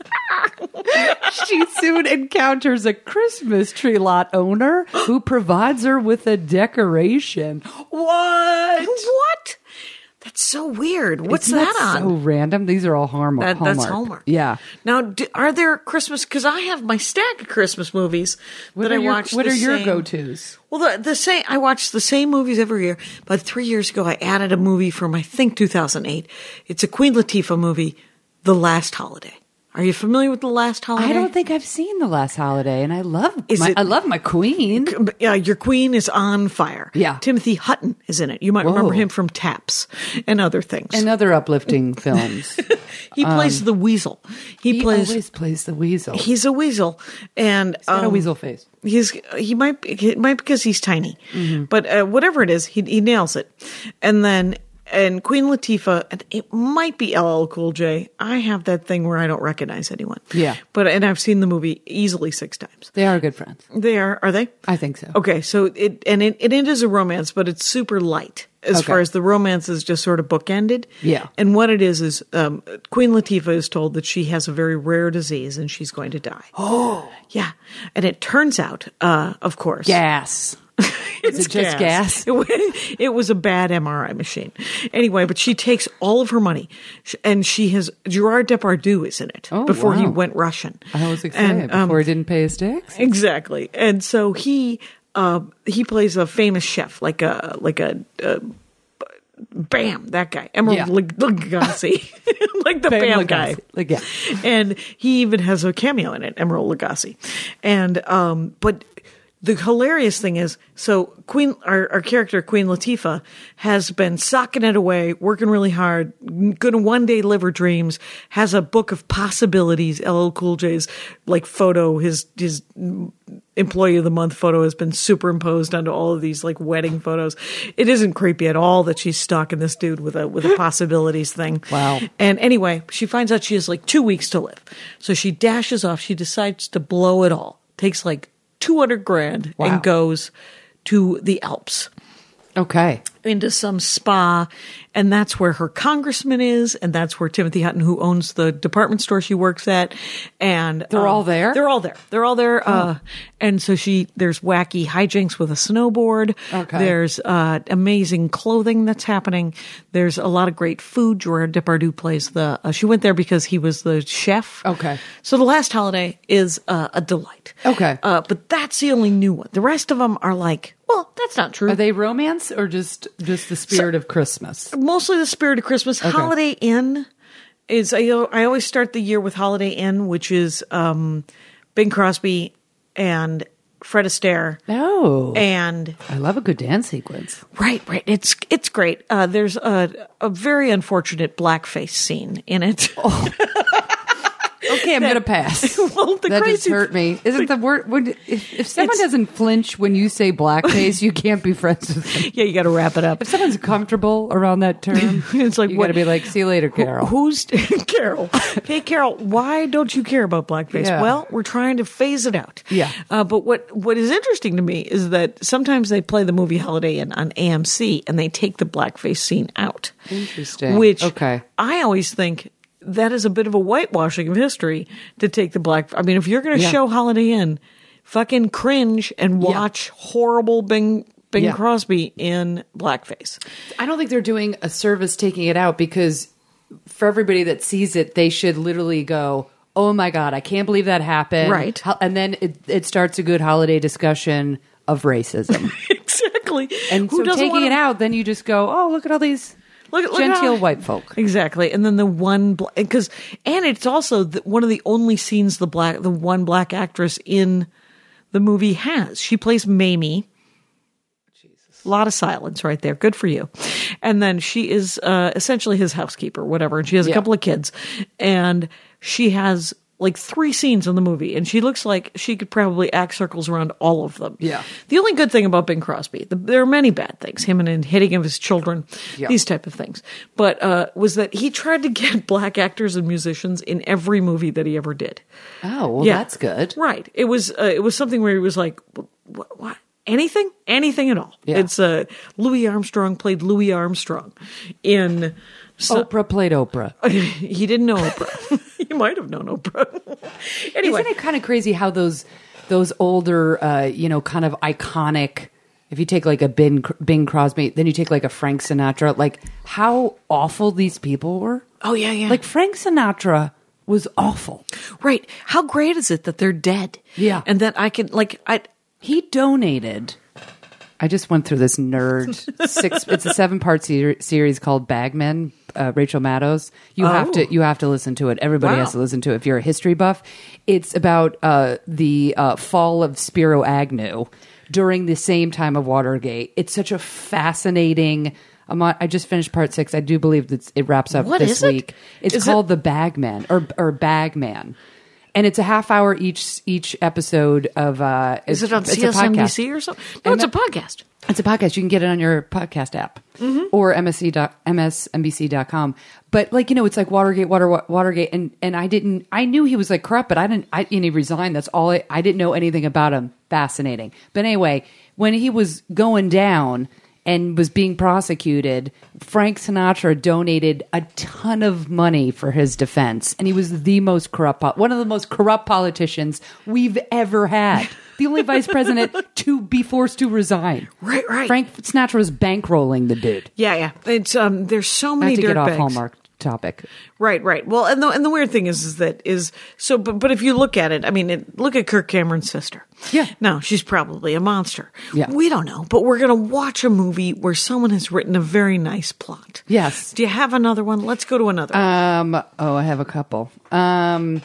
she soon encounters a Christmas tree lot owner who provides her with a decoration. What? What? That's so weird. What's Isn't that, that on? So random. These are all Hallmark. That, Hallmark. That's Hallmark. Yeah. Now, do, are there Christmas? Because I have my stack of Christmas movies what that I your, watch. What the are your same, go-tos? Well, the, the same. I watch the same movies every year. But three years ago, I added a movie from I think two thousand eight. It's a Queen Latifah movie, The Last Holiday. Are you familiar with The Last Holiday? I don't think I've seen The Last Holiday, and I love Is my, it, I love my queen. Yeah, your queen is on fire. Yeah. Timothy Hutton is in it. You might Whoa. remember him from Taps and other things. And other uplifting films. He plays um, the weasel. He, he plays. always plays the weasel. He's a weasel, and He's got um, a weasel face. He's he might be, it might because he's tiny, Mm-hmm. but uh, whatever it is, he he nails it. And then and Queen Latifah, and it might be L L Cool J. I have that thing where I don't recognize anyone. Yeah, but and I've seen the movie easily six times. They are good friends. They are. Are they? I think so. Okay, so it and it, it is a romance, but it's super light as Okay. far as the romance is just sort of bookended. Yeah. And what it is is um, Queen Latifah is told that she has a very rare disease and she's going to die. Oh, yeah. And it turns out, uh, of course, gas. It's Is it just gas? It, was- it was a bad M R I machine. Anyway, but she takes all of her money, sh- and she has Gerard Depardieu is in it Oh, before he wow. went Russian. I was excited And, um, before he didn't pay his tax. Exactly, and so he uh, he plays a famous chef, like a like a. Uh, Bam, that guy, Emerald Yeah. Lag- Lagasse, like the Bam, Bam guy. Lagasse. Like, yeah. And he even has a cameo in it, Emerald Lagasse. And um, but the hilarious thing is, so Queen, our, our character Queen Latifah has been socking it away, working really hard, going to one day live her dreams. Has a book of possibilities. L L Cool J's like photo, his his. Employee of the Month photo has been superimposed onto all of these like wedding photos. It isn't creepy at all that she's stalking this dude with a with a possibilities thing. Wow. And anyway, she finds out she has like two weeks to live. So she dashes off. She decides to blow it all. Takes like two hundred grand Wow. and goes to the Alps. Okay. Into some spa, and that's where her congressman is, and that's where Timothy Hutton, who owns the department store she works at, and They're um, all there? They're all there. They're all there. Oh. Uh, and so she, there's wacky hijinks with a snowboard. Okay. There's uh, amazing clothing that's happening. There's a lot of great food. Gerard Depardieu plays the. Uh, she went there because he was the chef. Okay. So The Last Holiday is uh, a delight. Okay. Uh, but that's the only new one. The rest of them are like, well, that's not true. Are they romance or just just the spirit of Christmas? Mostly the spirit of Christmas. Okay. Holiday Inn is, I, I always start the year with Holiday Inn, which is um, Bing Crosby and Fred Astaire. Oh. And I love a good dance sequence. right, right. It's it's great. Uh, there's a, a very unfortunate blackface scene in it. Oh. Okay, Okay, I'm that- going to pass. Well, the that crazy just hurt me. Isn't the word when if, if someone It's- doesn't flinch when you say blackface, you can't be friends with them. Yeah, you got to wrap it up. If someone's comfortable around that term, It's like, you what- got to be like, "See you later, Carol." Who- who's Carol? Hey, Carol, why don't you care about blackface? Yeah. Well, we're trying to phase it out. Yeah. Uh, but what what is interesting to me is that sometimes they play the movie Holiday Inn on A M C and they take the blackface scene out. Interesting. Which Okay. I always think that is a bit of a whitewashing of history to take the black. I mean, if you're going to Yeah. show Holiday Inn, fucking cringe and Yeah. watch horrible Bing Bing Yeah. Crosby in blackface. I don't think they're doing a service taking it out because for everybody that sees it, they should literally go, "Oh my God, I can't believe that happened." Right. Ho- And then it, it starts a good holiday discussion of racism. Exactly. And Who so doesn't taking wanna- it out, then you just go, "Oh, look at all these Look, look genteel how- white folk." Exactly, and then the one because and it's also the, one of the only scenes the black the one black actress in the movie has. She plays Mamie. Jesus, a lot of silence right there. Good for you. And then she is uh, essentially his housekeeper, whatever. And she has a Yeah. couple of kids, and she has like three scenes in the movie, and she looks like she could probably act circles around all of them. Yeah. The only good thing about Bing Crosby, the, there are many bad things, him and, and hitting of his children, Yeah. these type of things, but uh, was that he tried to get black actors and musicians in every movie that he ever did. Oh, well, Yeah. that's good. Right. It was uh, it was something where he was like, what? what? Anything? Anything at all. Yeah. It's uh, Louis Armstrong played Louis Armstrong in. So, Oprah played Oprah. he didn't know Oprah. He might have known Oprah. Anyway, Isn't it kind of crazy how those those older, uh, you know, kind of iconic? If you take like a Bing, Bing Crosby, then you take like a Frank Sinatra, like how awful these people were. oh yeah, yeah. Like Frank Sinatra was awful. right. How great is it that they're dead? Yeah. and that I can like I. He donated. I just went through this nerd six. It's a seven part ser- series called Bagmen. Uh, Rachel Maddows. You Oh. have to. You have to listen to it. Everybody Wow. has to listen to it if you're a history buff. It's about uh, the uh, fall of Spiro Agnew during the same time of Watergate. It's such a fascinating. I'm on, I just finished part six. I do believe that it wraps up What this is it? week. It's Is called The Bagman or or Bagman. And it's a half hour each each episode of. Uh, Is it on it's a C S N B podcast. C or something? No, And it's a that- podcast. It's a podcast. You can get it on your podcast app or M S C dot, M S N B C dot com. But like, you know, it's like Watergate, Water, Watergate. And, and I didn't, I knew he was like corrupt, but I didn't, I, and he resigned. That's all I, I didn't know anything about him. Fascinating. But anyway, when he was going down and was being prosecuted, Frank Sinatra donated a ton of money for his defense. And he was the most corrupt, po- one of the most corrupt politicians we've ever had. The only vice president to be forced to resign. Right, right. Frank Sinatra was bankrolling the dude. Yeah, yeah. It's um. There's so Not many to get off dirtbags. Hallmark topic. Right, right. Well, and the and the weird thing is, is that is so. But but if you look at it, I mean, it, look at Kirk Cameron's sister. Yeah. No, she's probably a monster. Yeah. We don't know, but we're gonna watch a movie where someone has written a very nice plot. Yes. Do you have another one? Let's go to another. one. Um. Oh, I have a couple. Um.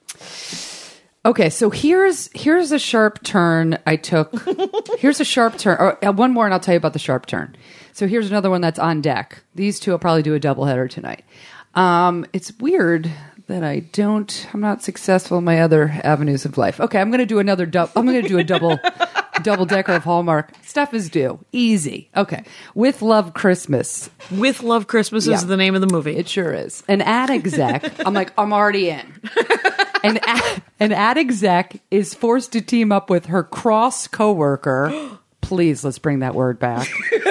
Okay, so here's here's a sharp turn I took. Here's a sharp turn. Or, uh, one more, and I'll tell you about the sharp turn. So here's another one that's on deck. These two, I'll probably do a doubleheader tonight. Um, it's weird that I don't. I'm not successful in my other avenues of life. Okay, I'm going to do another. Du- I'm going to do a double. Double decker of Hallmark. Stuff is due. Easy. Okay. With Love Christmas. With Love Christmas is Yeah. the name of the movie. It sure is. An ad exec. I'm like, I'm already in. An ad, an ad exec is forced to team up with her cross coworker. Please, let's bring that word back.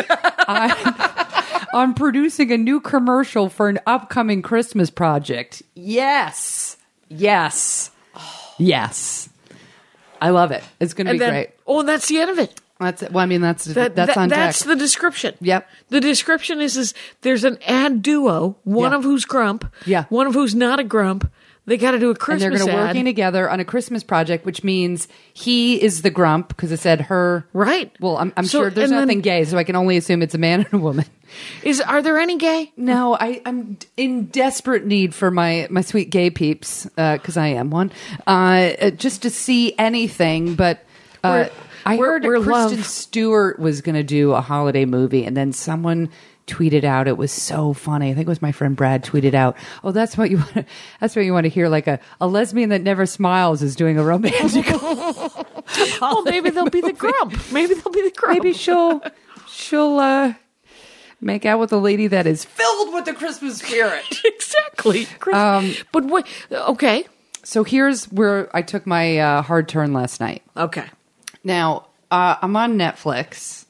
I, on producing a new commercial for an upcoming Christmas project. Yes. Yes. Yes. I love it. It's going to be and then, great. oh, that's the end of it. That's it. Well, I mean, that's That, that's that- on deck. that's the description. Yep. The description is is there's an ad duo, one Yeah. of who's grump, Yeah. one of who's not a grump. They got to do a and Christmas they're going to ad. working together on a Christmas project, which means he is the grump because it said her. Right. Well, I'm, I'm So- sure there's and then- nothing gay, so I can only assume it's a man and a woman. Is are there any gay? No, I, I'm in desperate need for my, my sweet gay peeps because I am one. Uh, just to see anything, but uh, We're- I we're- heard we're Kristen love. Stewart was going to do a holiday movie, and then someone tweeted out. It was so funny. I think it was my friend Brad tweeted out, "Oh, that's what you want. To, that's what you want to hear. Like a, a lesbian that never smiles is doing a romantic." Well, maybe they'll be the grump. Maybe they'll be the grump. Maybe she'll she'll uh, make out with a lady that is filled with the Christmas spirit. Exactly. Um, but what? Okay. So here's where I took my uh, hard turn last night. Okay. Now uh, I'm on Netflix,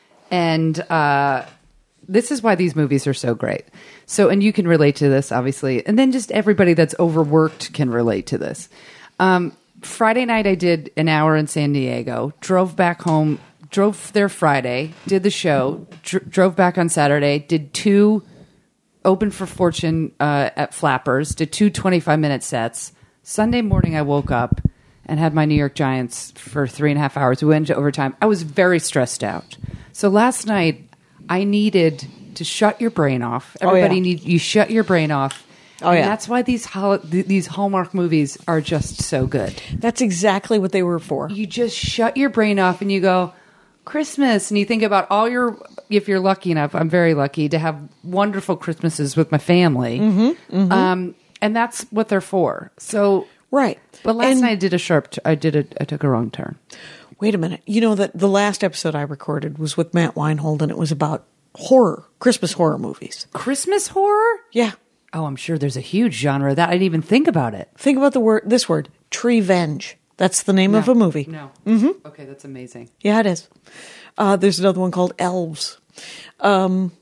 and uh, this is why these movies are so great. So, and you can relate to this, obviously, and then just everybody that's overworked can relate to this. Um, Friday night, I did an hour in San Diego, drove back home, drove there Friday, did the show, dr- drove back on Saturday, did two Open for Fortune uh, at Flappers, did two twenty-five minute sets. Sunday morning, I woke up and had my New York Giants for three and a half hours. We went into overtime. I was very stressed out. So last night, I needed to shut your brain off. Everybody oh, yeah. need you shut your brain off. Oh, and yeah. that's why these hol- th- these Hallmark movies are just so good. That's exactly what they were for. You just shut your brain off and you go, Christmas, and you think about all your, if you're lucky enough, I'm very lucky to have wonderful Christmases with my family. Mm-hmm, mm-hmm. Um, and that's what they're for. So, right. But last and, night I did a sharp, t- I did a, I took a wrong turn. Wait a minute. You know that the last episode I recorded was with Matt Weinhold, and it was about horror, Christmas horror movies. Christmas horror? Yeah. Oh, I'm sure there's a huge genre of that. I didn't even think about it. Think about the word, this word, Treevenge. That's the name no, of a movie. No. Mm-hmm. Okay, that's amazing. Yeah, it is. Uh, there's another one called Elves. Um,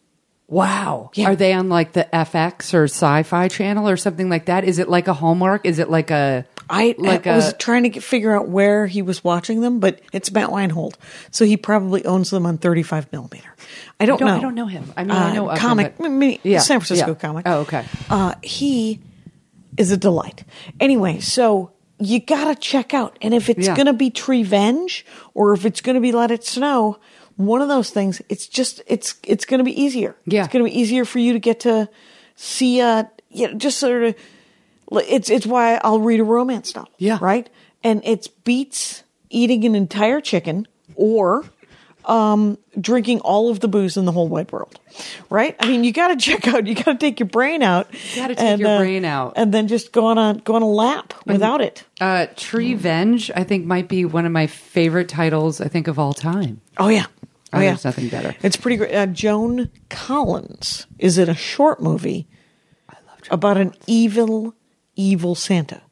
wow. Yeah. Are they on like the F X or Sci-Fi Channel or something like that? Is it like a Hallmark? Is it like a... I, like I a, was trying to get, figure out where he was watching them, but it's Matt Weinhold, so he probably owns them on thirty-five millimeter. I don't, I don't know. I don't know him. I mean, uh, I know of comic, him, mini, yeah, San Francisco yeah. comic. Oh, okay. Uh, he is a delight. Anyway, so you gotta check out, and if it's Yeah. gonna be Treevenge or if it's gonna be Let It Snow, one of those things, it's just it's it's gonna be easier. Yeah. It's gonna be easier for you to get to see. Uh, you know, just sort of. It's it's why I'll read a romance novel. Yeah. Right? And it's beats eating an entire chicken or um, drinking all of the booze in the whole wide world. Right? I mean, you got to check out, you got to take your brain out. You got to take your uh, brain out. And then just go on a, go on a lap without it. Uh, Treevenge, I think, might be one of my favorite titles, I think, of all time. Oh, yeah. Oh, Oh, yeah. there's nothing better. It's pretty great. Uh, Joan Collins is in a short movie about an evil, evil Santa.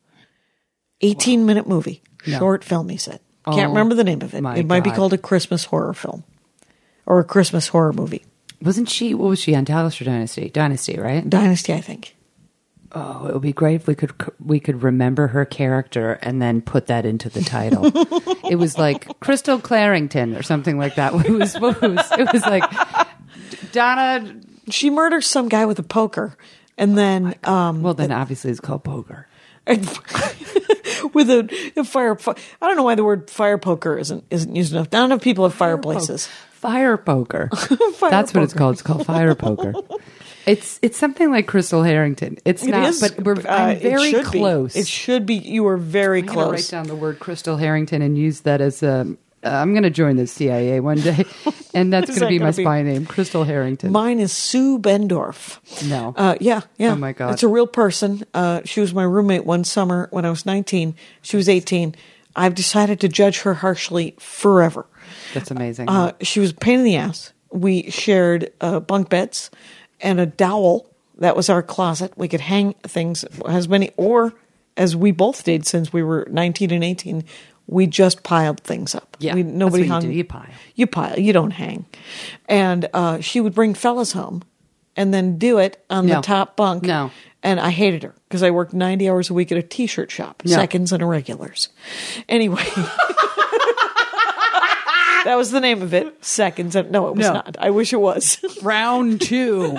eighteen minute movie. No. Short film, he said. Oh, Can't remember the name of it. my It might be God. called a Christmas horror film or a Christmas horror movie. Wasn't she, what was she on Dallas or Dynasty? Dynasty, right? Dynasty, I think. Oh, it would be great if we could we could remember her character and then put that into the title. It was like Crystal Clarington or something like that. It was, it was, it was like Donna. She murders some guy with a poker, and then um, Well, then obviously it's called poker. with a, a fire. I don't know why the word fire poker isn't isn't used enough. Not enough people have fireplaces. Fire poker. Fire That's what it's poker. called. It's called fire poker. It's it's something like Crystal Harrington. It's It not, is, but we're uh, I'm it very should be. close. It should be. You are very I'm going to write close. down the word Crystal Harrington and use that as a. Uh, I'm going to join the C I A one day, and that's Is going to that be my gonna be- spy name, Crystal Harrington. Mine is Sue Bendorf. No. Uh, yeah, yeah. Oh, my God. It's a real person. Uh, she was my roommate one summer when I was nineteen. She was eighteen. I've decided to judge her harshly forever. That's amazing. Uh, she was a pain in the ass. We shared uh, bunk beds and a dowel. That was our closet. We could hang things as many, or as we both did since we were nineteen and eighteen, we just piled things up. Yeah, we, nobody that's what hung. you do. You pile. You pile. You don't hang. And uh, she would bring fellas home and then do it on No. the top bunk. No. And I hated her because I worked ninety hours a week at a T-shirt shop, No. Seconds and Irregulars. Anyway. That was the name of it. Seconds. And, no, it was No. not. I wish it was. Round two.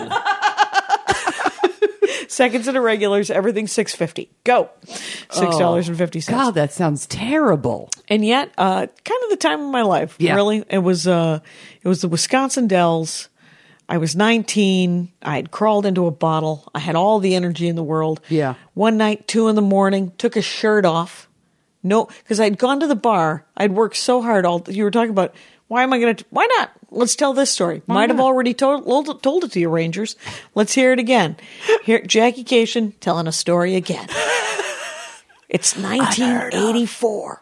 Seconds and Irregulars, everything six fifty. Go. six dollars and fifty cents. God, that sounds terrible. And yet, uh, kind of the time of my life. Yeah. Really. It was, uh, it was the Wisconsin Dells. I was nineteen. I had crawled into a bottle. I had all the energy in the world. Yeah. One night, two in the morning, took a shirt off. No, because I'd gone to the bar. I'd worked so hard. All you were talking about Why am I going to? Why not? Let's tell this story. Why Might have not? already told told it to you, Rangers. Let's hear it again. Here, Jackie Cation telling a story again. It's nineteen eighty-four.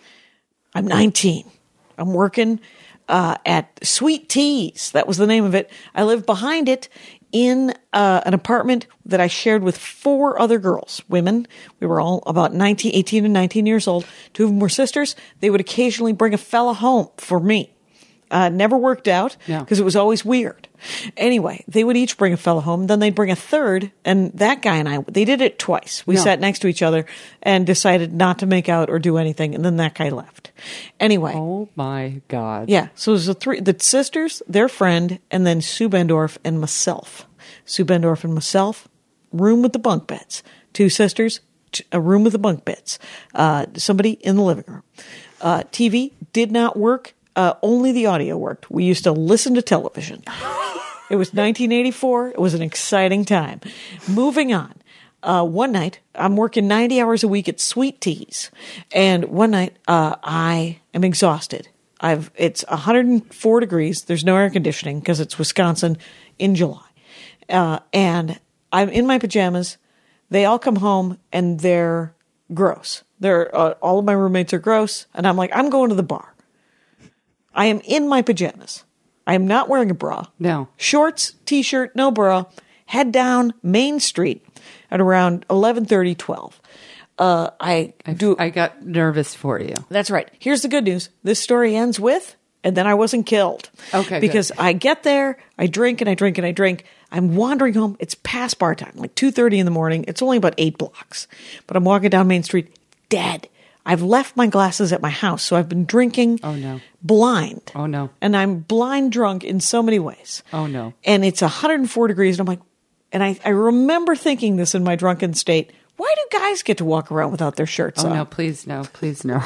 I'm nineteen. I'm working uh, at Sweet Teas. That was the name of it. I live behind it in uh, an apartment that I shared with four other girls, women. We were all about nineteen, eighteen and nineteen years old. Two of them were sisters. They would occasionally bring a fella home for me. Uh, never worked out because No. it was always weird. Anyway, they would each bring a fella home. Then they'd bring a third. And that guy and I, they did it twice. We No. sat next to each other and decided not to make out or do anything. And then that guy left. Anyway. Oh my God. Yeah. So it was the three, the sisters, their friend, and then Sue Bendorf and myself. Sue Bendorf and myself, room with the bunk beds. Two sisters, t- a room with the bunk beds. Uh, somebody in the living room. Uh, T V did not work. Uh, only the audio worked. We used to listen to television. It was nineteen eighty-four. It was an exciting time. Moving on. Uh, one night, I'm working ninety hours a week at Sweet Teas. And one night, uh, I am exhausted. I've, it's one hundred four degrees. There's no air conditioning because it's Wisconsin in July. Uh, and I'm in my pajamas. They all come home and they're gross. They're, uh, all of my roommates are gross. And I'm like, I'm going to the bar. I am in my pajamas. I am not wearing a bra. No. Shorts, t-shirt, no bra. Head down Main Street at around eleven thirty, twelve. Uh, I I, do. I got nervous for you. That's right. Here's the good news. This story ends with, and then I wasn't killed. Okay, Because I get there, I drink and I drink and I drink. I'm wandering home. It's past bar time, like two thirty in the morning. It's only about eight blocks. But I'm walking down Main Street, dead. I've left my glasses at my house, so I've been drinking Oh, no. blind. Oh, no. And I'm blind drunk in so many ways. Oh, no. And it's one hundred four degrees, and I'm like, and I, I remember thinking this in my drunken state, why do guys get to walk around without their shirts Oh, on? no, please, no, please, no.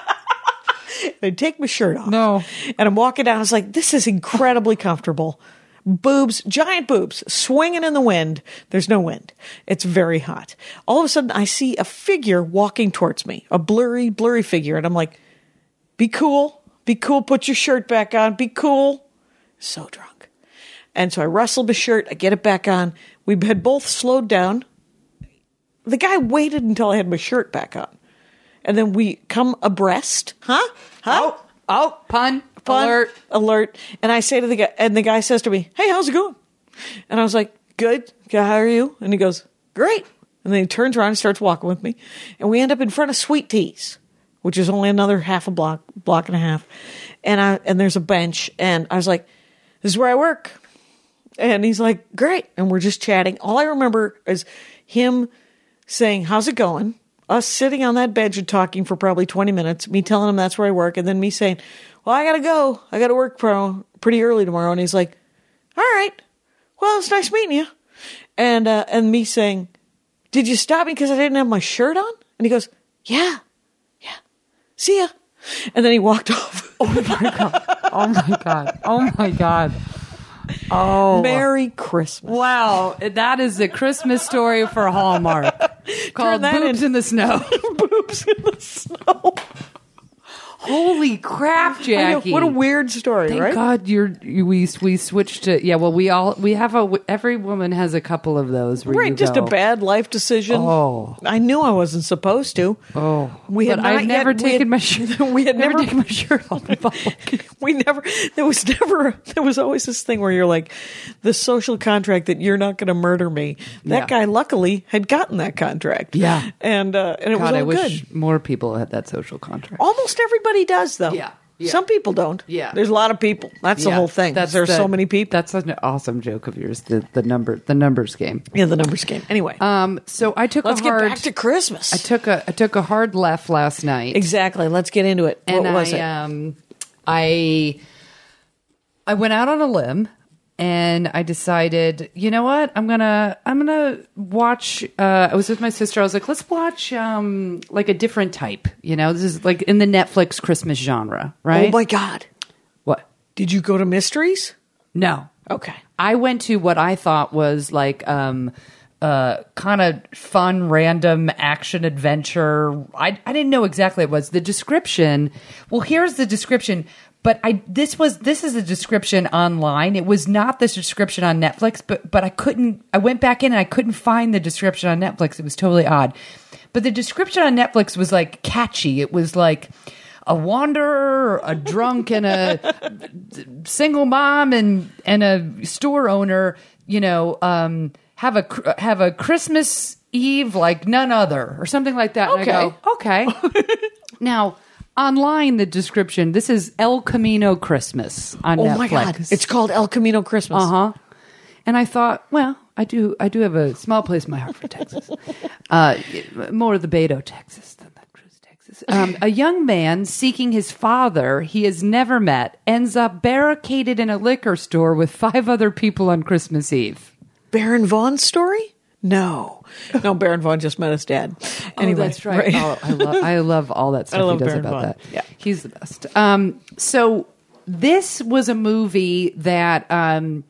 I take my shirt off. No. And I'm walking down. I was like, this is incredibly comfortable. Boobs, giant boobs, swinging in the wind. There's no wind. It's very hot. All of a sudden, I see a figure walking towards me, a blurry, blurry figure. And I'm like, be cool. Be cool. Put your shirt back on. Be cool. So drunk. And so I rustled my shirt. I get it back on. We had both slowed down. The guy waited until I had my shirt back on. And then we come abreast. Huh? Huh? Oh, oh, pun, Fun, alert. alert. And I say to the guy, and the guy says to me, hey, how's it going? And I was like, good. How are you? And he goes, great. And then he turns around and starts walking with me. And we end up in front of Sweet Teas, which is only another half a block, block and a half. And I, and there's a bench. And I was like, this is where I work. And he's like, great. And we're just chatting. All I remember is him saying, how's it going? Us sitting on that bench and talking for probably twenty minutes, me telling him that's where I work, and then me saying, well, I got to go. I got to work pro- pretty early tomorrow. And he's like, all right. Well, it's nice meeting you. And uh, and me saying, did you stop me because I didn't have my shirt on? And he goes, yeah. Yeah. See ya. And then he walked off. Oh, my God. Oh, my God. Oh, my God. Oh. Merry Christmas. Wow. That is a Christmas story for Hallmark called that Boobs in- in the Snow. Boobs in the snow. Holy crap, I know, Jackie. what a weird story, Thank right? God you're you, we we switched to yeah. Well, we all we have a every woman has a couple of those. Where Right, you just go, a bad life decision. Oh. I knew I wasn't supposed to. Oh, we had but not I've never yet, we taken had- my shirt. We had never never taken my shirt off in public. We never. There was never. There was always this thing where you're like, the social contract that you're not going to murder me. That Yeah. guy, luckily, had gotten that contract. Yeah. and uh, and it was God, all I wish good. more people had that social contract. Almost everybody does, though. Yeah, yeah. Some people don't. Yeah. There's a lot of people. That's the Yeah, whole thing. That's There's the- so many people. That's an awesome joke of yours. The the number the numbers game. Yeah, the numbers game. Anyway, Um. So I took let's a get hard. back to Christmas. I took a I took a hard left last night. exactly. Let's get into it. and what was I it? um I I went out on a limb and I decided, you know what? I'm gonna I'm gonna watch. Uh, I was with my sister. I was like, let's watch um like a different type. You know, this is like in the Netflix Christmas genre, right? Oh my God! What? Did you go to mysteries? No. Okay. I went to what I thought was like um uh kind of fun random action adventure. I I didn't know exactly what it was. The description, well here's the description. but I this was this is a description online. It was not this description on Netflix, but but I couldn't. I went back in and I couldn't find the description on Netflix. It was totally odd. But the description on Netflix was like catchy. It was like a wanderer, a drunk, and a single mom and and a store owner. You know, um, have a have a Christmas Eve like none other, or something like that. Okay. And I go, okay. Now, online, the description, this is El Camino Christmas on Oh Netflix. my God. It's called El Camino Christmas. Uh-huh. And I thought, well, I do I do have a small place in my heart for Texas. uh, more of the Beto, Texas than the Cruz, Texas. Um, a young man seeking his father he has never met ends up barricaded in a liquor store with five other people on Christmas Eve. Baron Vaughn's story? No. No, Baron Vaughn just met his dad. Anyway, Oh, that's right. Oh, I love I love all that stuff love he does Baron about Vaughn. that. Yeah. He's the best. Um, so this was a movie that um,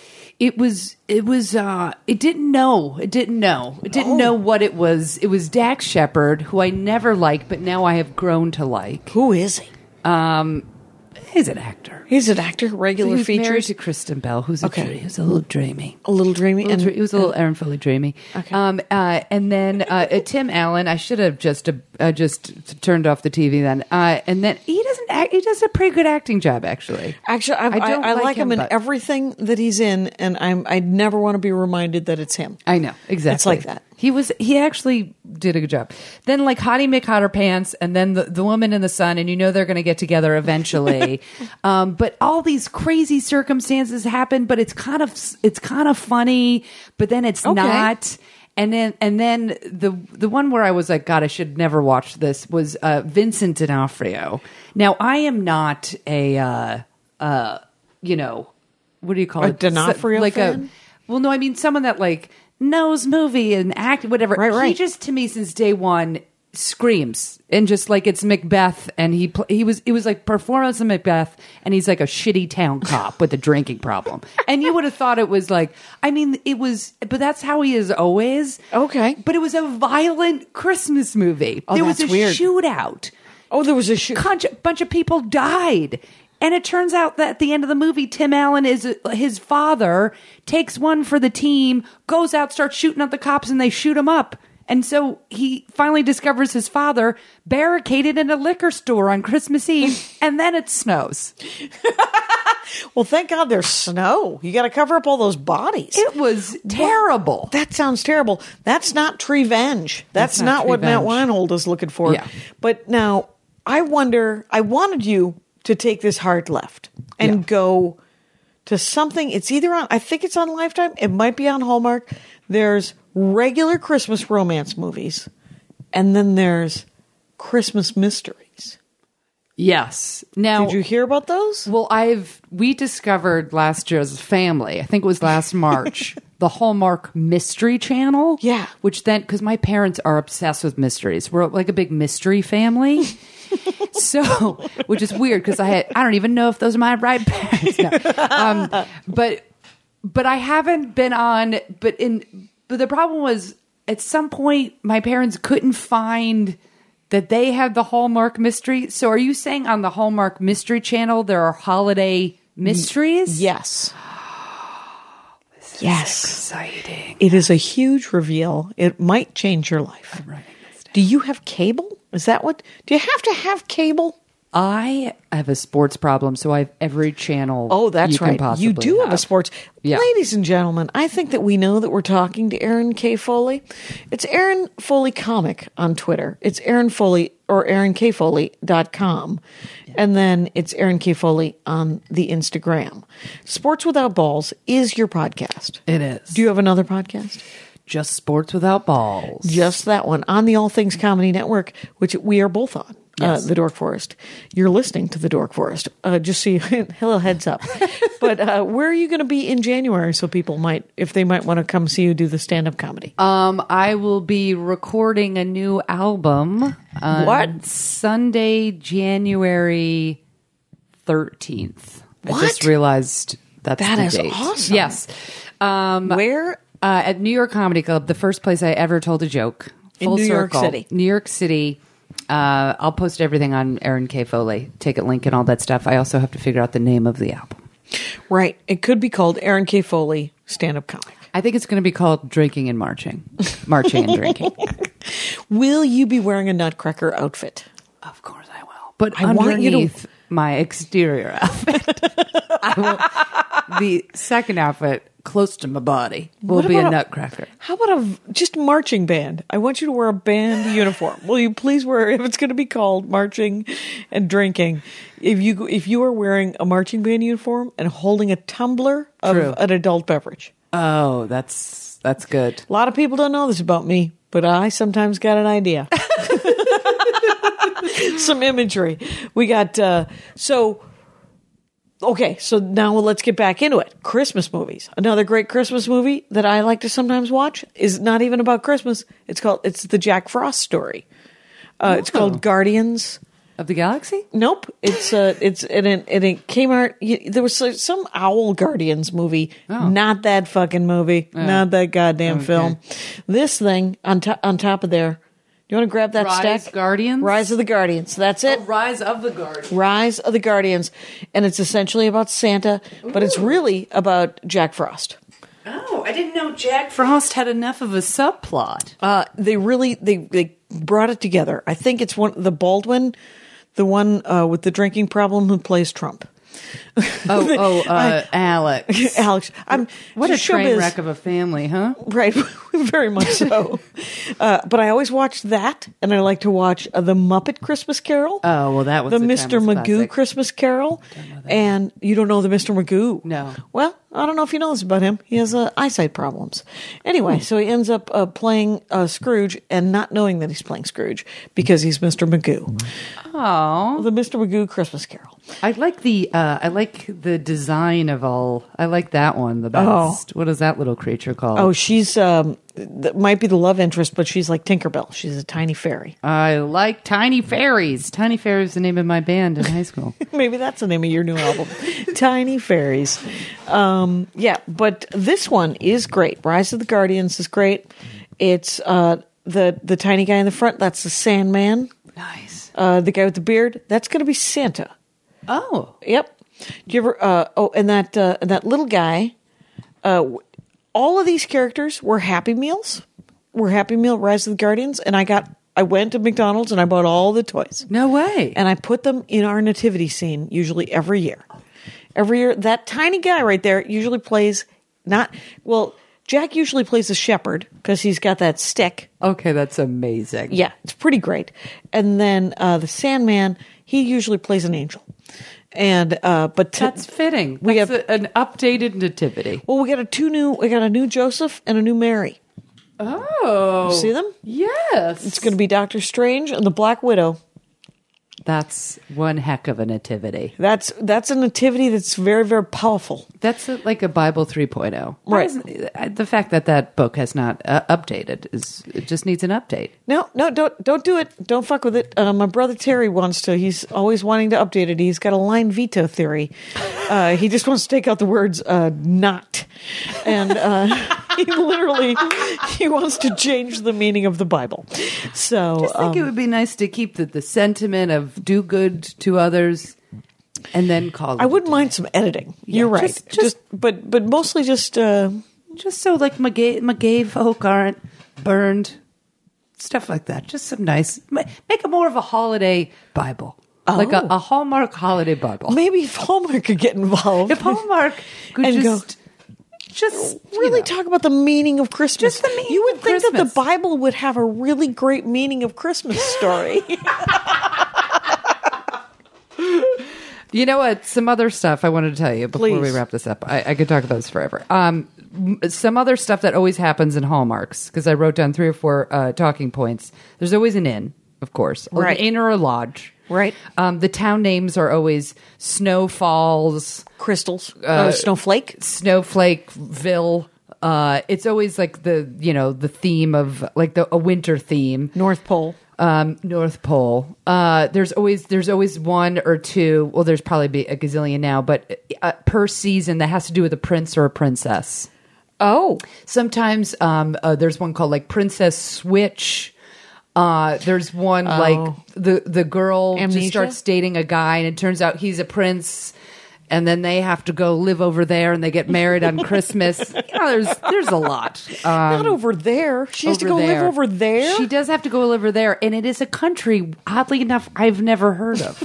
it was it was uh, it didn't know it didn't know it didn't Oh. know what it was. It was Dax Shepard, who I never liked, but now I have grown to like. Who is he? Um, he's an actor. He's an actor, regular He was married features. to Kristen Bell, who's a Okay. dre- who's a little dreamy. A little dreamy. A little and dre- he was a little Aaron Foley dreamy. Okay. Um, uh, and then uh, uh, Tim Allen. I should have just uh, uh, just turned off the T V then. Uh, and then he doesn't. Act, he does a pretty good acting job, actually. Actually, I, I, don't I like him, in but- everything that he's in, and I'm I never want to be reminded that it's him. I know exactly. It's like that. He was. He actually did a good job. Then like Hottie McHotter Pants, and then the the Woman in the Sun, and you know they're going to get together eventually. um, but all these crazy circumstances happen. But it's kind of it's kind of funny. But then it's Okay. not. And then and then the the one where I was like, God, I should never watch this was uh, Vincent D'Onofrio. Now I am not a uh, uh, you know, what do you call A it? D'Onofrio like fan? a well, no, I mean someone that like knows movie and act whatever. Right, right. He just to me since day one screams and just like it's Macbeth, and he pl- he was it was like performance of Macbeth, and he's like a shitty town cop with a drinking problem, and you would have thought it was like I mean it was, but that's how he is always. Okay. But it was a violent Christmas movie. Oh, there was that's a weird. shootout. Oh, there was a shoot. Bunch, bunch of people died. And it turns out that at the end of the movie, Tim Allen is his father, takes one for the team, goes out, starts shooting at the cops, and they shoot him up. And so he finally discovers his father barricaded in a liquor store on Christmas Eve, and then it snows. Well, thank God there's snow. You got to cover up all those bodies. It was terrible. That sounds terrible. That's not Treevenge. That's, That's not, not what Matt Treevenge. Weinhold is looking for. Yeah. But now, I wonder, I wanted you to take this hard left and Yeah. go to something. It's either on, I think it's on Lifetime. It might be on Hallmark. There's regular Christmas romance movies, and then there's Christmas mysteries. Yes. Now, Did you hear about those? well, I've we discovered last year as a family, I think it was last March, the Hallmark Mystery Channel. Yeah. Which then, because my parents are obsessed with mysteries. We're like a big mystery family. So, which is weird because I had, I don't even know if those are my right parents. No. Um, but, but I haven't been on, but in, but the problem was at some point my parents couldn't find that they had the Hallmark Mystery. So are you saying on the Hallmark Mystery Channel there are holiday mysteries? Yes. Yes. Exciting. It is a huge reveal. It might change your life. I'm writing this down. Do you have cable? Is that what? Do you have to have cable? I have a sports problem, so I have every channel. Oh, that's you can right. possibly You do have a sports. Yeah. Ladies and gentlemen, I think that we know that we're talking to Aaron K. Foley. It's Aaron Foley Comic on Twitter. It's Aaron Foley or aaron k foley dot com. And then it's Aaron K. Foley on the Instagram. Sports Without Balls is your podcast. It is. Do you have another podcast? Just Sports Without Balls. Just that one on the All Things Comedy Network, which we are both on. Yes. Uh, the Dork Forest. You're listening to the Dork Forest. Uh, just so you, hello, heads up. But uh, where are you going to be in January so people might, if they might want to come see you do the stand-up comedy? Um, I will be recording a new album on What? Sunday, January thirteenth. I What? just realized that's That the is date. awesome. Yes. Um, Where? Uh, at New York Comedy Club, the first place I ever told a joke. In Full New York circle. City. New York City. Uh, I'll post everything on Aaron K. Foley, Ticket Link, and all that stuff. I also have to figure out the name of the album. Right. It could be called Aaron K. Foley Stand-Up Comic. I think it's going to be called Drinking and Marching. Marching and Drinking. Will you be wearing a Nutcracker outfit? Of course I will. But I want you to- underneath my exterior outfit, I will, the second outfit close to my body will What be a about a- nutcracker. How about a just marching band? I want you to wear a band uniform. Will you please wear, if it's going to be called marching and drinking, if you if you are wearing a marching band uniform and holding a tumbler of True. an adult beverage. Oh, that's that's good. A lot of people don't know this about me, but I sometimes got an idea. Some imagery. We got, uh, so, okay, so now let's get back into it. Christmas movies. Another great Christmas movie that I like to sometimes watch is not even about Christmas. It's called, it's the Jack Frost story. Uh, It's called Guardians. Of the Galaxy? Nope. It's, uh, it's, and it, and it came out, there was some Owl Guardians movie. Oh. Not that fucking movie. Not that goddamn Okay. film. This thing on, to- on top of there. You want to grab that Rise stack? Guardians? Rise of the Guardians. That's it. Rise of the Guardians. Rise of the Guardians. And it's essentially about Santa, but it's really about Jack Frost. Oh, I didn't know Jack Frost had enough of a subplot. Uh, they really, they, they brought it together. I think it's one, the Baldwin, the one uh, with the drinking problem who plays Trump. Oh, oh, uh, Alex. Alex. I'm, What a train showbiz- wreck of a family, huh? Right, very much so. uh, but I always watch that, and I like to watch uh, the Muppet Christmas Carol. Oh, well, that was the a Mister timeless Magoo classic. Christmas Carol. And you don't know the Mister Magoo? No. Well, I don't know if you know this about him. He has uh, eyesight problems. Anyway, so he ends up uh, playing uh, Scrooge and not knowing that he's playing Scrooge because he's Mister Magoo. Oh, The Mister Magoo Christmas Carol. I like the uh, I like the design of all. I like that one the Oh. best. What is that little creature called? Oh, she's um, that might be the love interest, but she's like Tinkerbell. She's a tiny fairy. I like Tiny Fairies. Tiny Fairies is the name of my band in high school. Maybe that's the name of your new album, Tiny Fairies. Um, yeah, but this one is great. Rise of the Guardians is great. It's uh, the the tiny guy in the front. That's the Sandman. Nice. Uh, the guy with the beard. That's going to be Santa. Oh, Yep. Do you ever? Uh, oh, and that uh, and that little guy. Uh, w- all of these characters were Happy Meals. Were Happy Meal Rise of the Guardians, and I got. I went to McDonald's and I bought all the toys. no way. And I put them in our nativity scene usually every year. Every year, that tiny guy right there usually plays not well. Jack usually plays a shepherd because he's got that stick. Okay, that's amazing. Yeah, it's pretty great. And then uh, the Sandman, he usually plays an angel. And uh, but to, That's fitting. We That's have a- an updated nativity. well, we got a two new. We got a new Joseph and a new Mary. Oh, See them? Yes, It's going to be Doctor Strange and the Black Widow. That's one heck of a nativity. That's that's a nativity that's very very powerful. That's a, like a Bible three point oh. Right. Why isn't- uh, The fact that that book has not uh, updated is it just needs an update. No, no, don't don't do it. Don't fuck with it. Uh, my brother Terry wants to. He's always wanting to update it. He's got a line veto theory. Uh, he just wants to take out the words uh, "not," and uh, he literally he wants to change the meaning of the Bible. So I think it um, would be nice to keep the, the sentiment of do good to others and then call it I wouldn't mind some editing. You're right. just- Just, just- but but mostly just uh, just so like McGay, McGay folk aren't burned, stuff like that. Just some nice, ma- make it more of a holiday Bible, like a, Oh. a Hallmark holiday Bible. maybe if Hallmark could get involved. If Hallmark could And go- just, just you really know. talk about the meaning of Christmas. Just the meaning you would of think that Christmas. the Bible would have a really great meaning of Christmas story. You know what? Some other stuff I wanted to tell you before we Please. wrap this up. I, I could talk about this forever. Um, m- some other stuff that always happens in Hallmarks, because I wrote down three or four uh, talking points. There's always an inn, of course, or Right. an inn or a lodge. Right. Um, the town names are always Snow Falls, Crystals, uh, snowflake. Snowflakeville. Uh, it's always like the you know the theme of like the a winter theme. North Pole. Um, North Pole. Uh, there's always there's always one or two. Well, there's probably be a gazillion now, but uh, per season that has to do with a prince or a princess. Oh, Sometimes um, uh, there's one called like Princess Switch. Uh, there's one Oh. like the the girl Amnesia? just starts dating a guy, and it turns out he's a prince. And then they have to go live over there, and they get married on Christmas. You know, there's there's a lot. Um, Not over there. She has to over go there. live over there. She does have to go live over there, and it is a country, oddly enough, I've never heard of.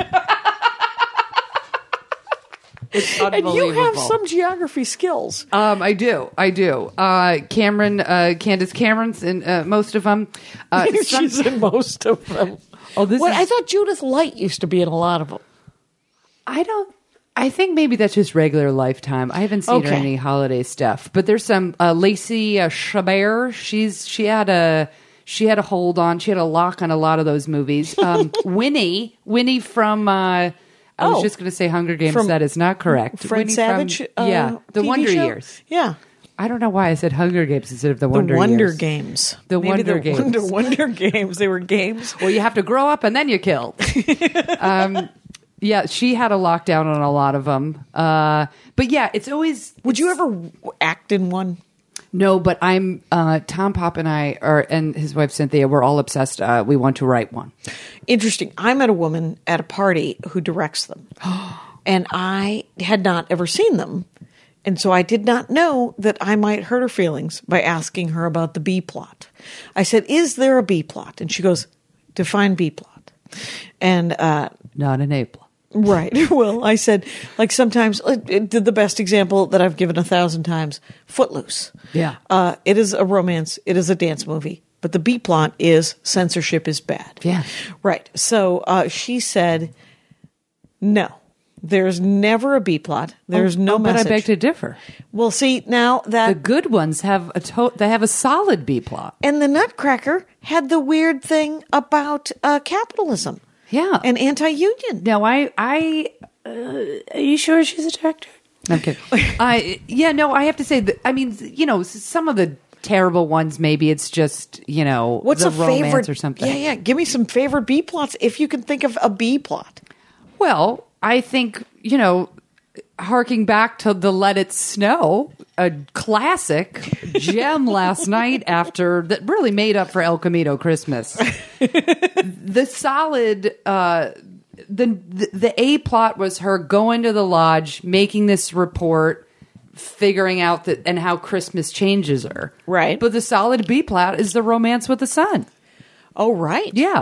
It's and unbelievable. you have some geography skills. Um, I do, I do. Uh, Cameron, uh, Candace Cameron's in uh, most of them. Uh, some- She's in most of them. Oh, this What, is- I thought Judith Light used to be in a lot of them. I don't. I think maybe that's just regular Lifetime. I haven't seen her Okay. in any holiday stuff. But there's some uh, Lacey uh, Chabert. She's she had a she had a hold on. She had a lock on a lot of those movies. Um, Winnie, Winnie from. Uh, I was Oh. just going to say Hunger Games. From that is not correct. Fred Winnie Savage? From, uh, yeah, the T V Wonder show? Years. Yeah. I don't know why I said Hunger Games instead of the Wonder the Wonder Years. Games. The Maybe Wonder the Games. Wonder, Wonder Games. They were games. Well, you have to grow up and then you're killed. um, yeah, she had a lockdown on a lot of them. Uh, but yeah, it's always. Would you ever act in one? No, but I'm uh, Tom Pop and I are and his wife Cynthia. We're all obsessed. Uh, we want to write one. Interesting. I met a woman at a party who directs them, and I had not ever seen them. And so I did not know that I might hurt her feelings by asking her about the B plot. I said, "Is there a B plot?" And she goes, "Define B plot." And uh, Not an A plot. right. Well, I said, like sometimes, it, it did the best example that I've given a thousand times: Footloose. Yeah. Uh, it is a romance. It is a dance movie. But the B plot is censorship is bad. Yeah. Right. So uh, she said, no, there's never a B plot. There's Oh, no oh, but message. I beg to differ. Well, see, now The that. good ones have a to- they have a solid B plot. and the Nutcracker had the weird thing about uh, capitalism. Yeah. And anti union. Now I I uh, are you sure she's a director? I'm kidding. I yeah no I have to say that I mean you know some of the terrible ones maybe it's just you know What's the a romance favorite? or something. Yeah, yeah. Give me some favorite B plots if you can think of a B plot. Well, I think, you know, harking back to the Let It Snow, a classic gem last night after that really made up for El Camino Christmas. The solid, uh, the, the the A plot was her going to the lodge, making this report, figuring out that and how Christmas changes her. Right. But the solid B plot is the romance with the son. Oh, right. Yeah.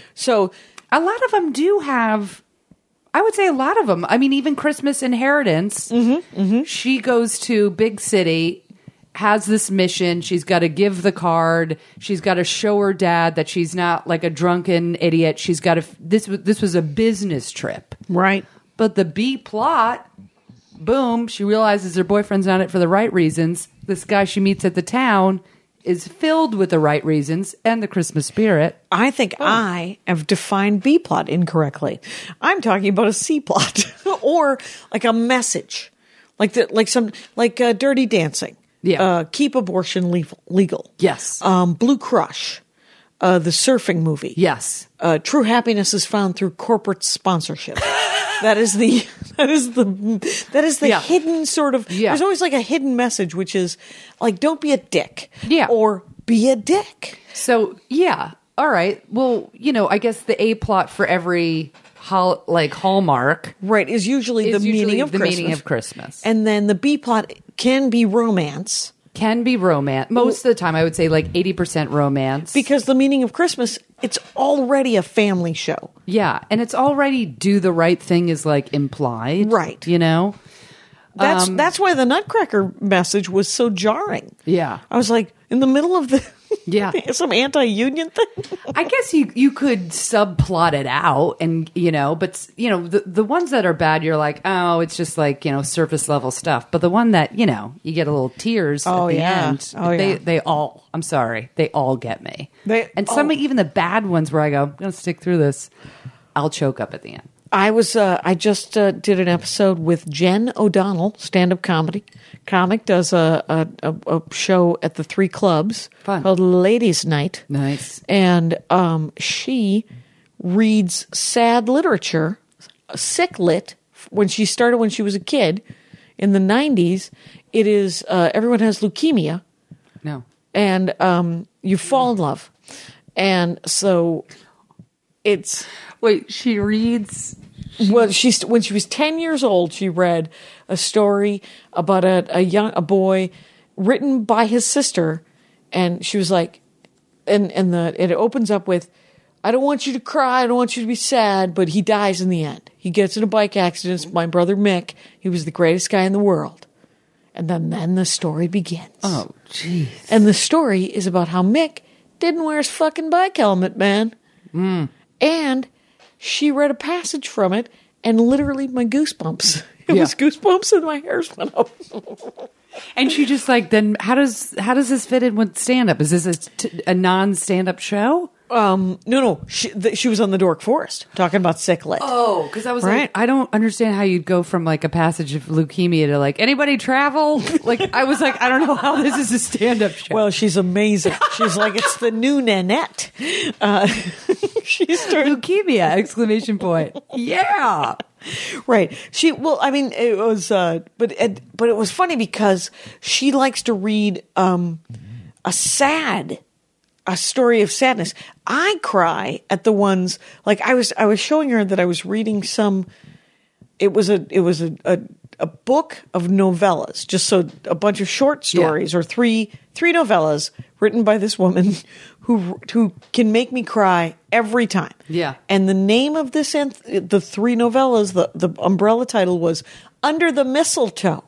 So A lot of them do have, I would say a lot of them. I mean, even Christmas Inheritance, Mm-hmm, mm-hmm. she goes to big city, has this mission. She's got to give the card. She's got to show her dad that she's not like a drunken idiot. She's got to, this, was- this was a business trip. right. But the B plot, boom, she realizes her boyfriend's not it for the right reasons. This guy she meets at the town is filled with the right reasons and the Christmas spirit. I think I have defined B plot incorrectly. I'm talking about a C plot or like a message, like the like some like uh, Dirty Dancing. Yeah. uh, keep abortion legal. legal. Yes. Um, Blue Crush, uh, the surfing movie. Yes. Uh, true happiness is found through corporate sponsorship. That is the that is the that is the Yeah. hidden sort of. Yeah. There's always like a hidden message, which is like, don't be a dick. Yeah. Or be a dick. So yeah, all right. Well, you know, I guess the A plot for every hol- like Hallmark Right, is usually is the usually meaning of the Christmas. meaning of Christmas, And then the B plot can be romance can be romance. Most of the time, I would say like eighty percent romance. because the meaning of Christmas, it's already a family show. yeah, and it's already do the right thing is like implied, Right. You know, That's Um, that's why the Nutcracker message was so jarring. Yeah. I was like, in the middle of the Yeah. some anti-union thing. I guess you you could subplot it out, and you know, but you know, the the ones that are bad, you're like, oh, it's just like you know, surface level stuff. But the one that you know, you get a little tears Oh, at the yeah. end. Oh, they yeah. they all. I'm sorry, they all get me. They- and some oh. even the bad ones where I go, I'm gonna stick through this. I'll choke up at the end. I was uh, I just uh, did an episode with Jen O'Donnell, stand-up comedy comic, does a a, a, a show at the Three Clubs Fun. called Ladies' Night. Nice. And um, she reads sad literature, sick lit, when she started when she was a kid in the nineties. It is uh, everyone has leukemia, No. and um, you fall in love. And so it's Wait, she reads. well, she's when she was ten years old, she read a story about a, a young a boy written by his sister, and she was like, and and the it opens up with, I don't want you to cry, I don't want you to be sad, but he dies in the end. He gets in a bike accident. It's my brother Mick. He was the greatest guy in the world. And then, then the story begins. Oh, jeez. And the story is about how Mick didn't wear his fucking bike helmet, man. Mm. And she read a passage from it, and literally my goosebumps. It Yeah. was goosebumps, and my hairs went up. And she just like, then how does how does this fit in with stand up? Is this a, t- a non stand up show? Um, no, no, she, th- she was on the Dork Forest talking about sick lit. Oh, because I was Right. like, I don't understand how you'd go from like a passage of leukemia to like anybody travel. Like I was like, I don't know how this is a stand up show. Well, she's amazing. She's like, it's the new Nanette. Uh, she's turned leukemia! Exclamation point! Yeah. right. She well, I mean, it was, uh, but it, but it was funny because she likes to read um, a sad, a story of sadness. I cry at the ones like I was. I was showing her that I was reading some. It was a. It was a. a a book of novellas, just so a bunch of short stories Yeah. or three three novellas written by this woman who who can make me cry every time. Yeah. And the name of this anth- the three novellas, the the umbrella title was Under the Mistletoe.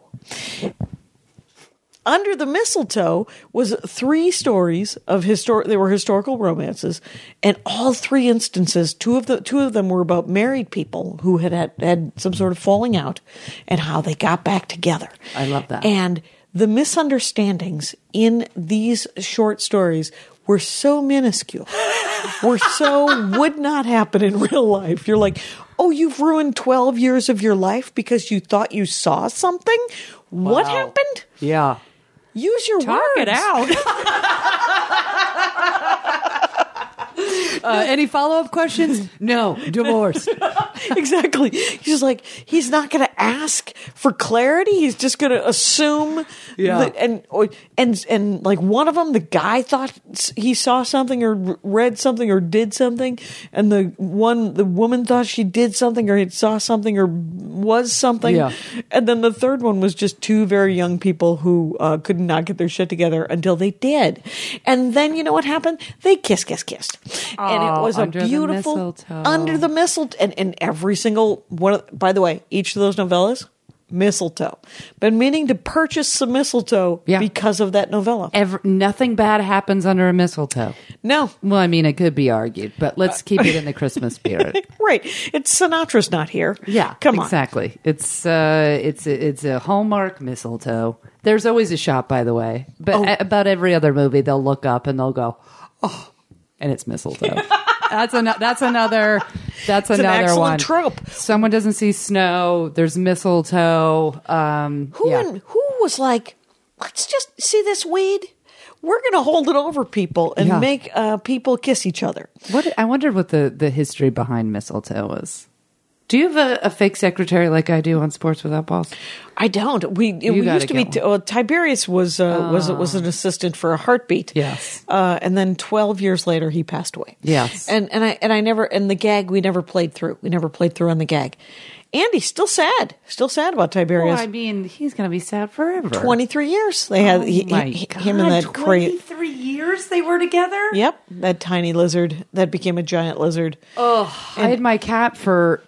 Under the Mistletoe was three stories of histor- they were historical romances, and all three instances, two of the two of them were about married people who had had, had some sort of falling out and how they got back together. I love that. And the misunderstandings in these short stories were so minuscule, were so would not happen in real life. You're like, oh, you've ruined twelve years of your life because you thought you saw something? What Wow. happened? Yeah. Use your Talk words. it out. uh, any follow up questions? No. Divorced. Exactly. He's like, he's not going to ask for clarity. He's just going to assume. Yeah. That, and, or, and, and like one of them, the guy thought he saw something or read something or did something. And the one, the woman thought she did something or had saw something or was something. Yeah. And then the third one was just two very young people who uh, could not get their shit together until they did. And then you know what happened? They kiss, kiss, kissed. And it Oh, was a under the beautiful mistletoe. under the mistletoe, and, and every single one. Of, by the way, each of those novellas, mistletoe. Been meaning to purchase some mistletoe Yeah. because of that novella. Ever, nothing bad happens under a mistletoe. No, Well, I mean, it could be argued, but let's keep it in the Christmas spirit. right? It's Sinatra's not here. Yeah, come on. exactly. It's uh, it's a, it's a Hallmark mistletoe. There's always a shot, by the way, but Oh. a- about every other movie, they'll look up and they'll go, "Oh," and it's mistletoe. that's an, That's another. That's It's an another excellent one. trope. Someone doesn't see snow. There's mistletoe. Um, Who yeah. in, who was like, let's just see this weed. We're going to hold it over people and Yeah. make uh, people kiss each other. What I wondered what the, the history behind mistletoe was. Do you have a, a fake secretary like I do on Sports Without Balls? I don't. We it we gotta used to be. get T- uh, Tiberius was uh, was was an assistant for a heartbeat. Yes. Uh, and then twelve years later, he passed away. Yes. And and I and I never and the gag we never played through. We never played through on the gag. Andy's still sad. Still sad about Tiberius. Well, I mean, he's going to be sad forever. Twenty three years they had. he, Oh my he- God, him and that crazy. twenty-three years they were together? Yep, that tiny lizard that became a giant lizard. Oh, I had my cat for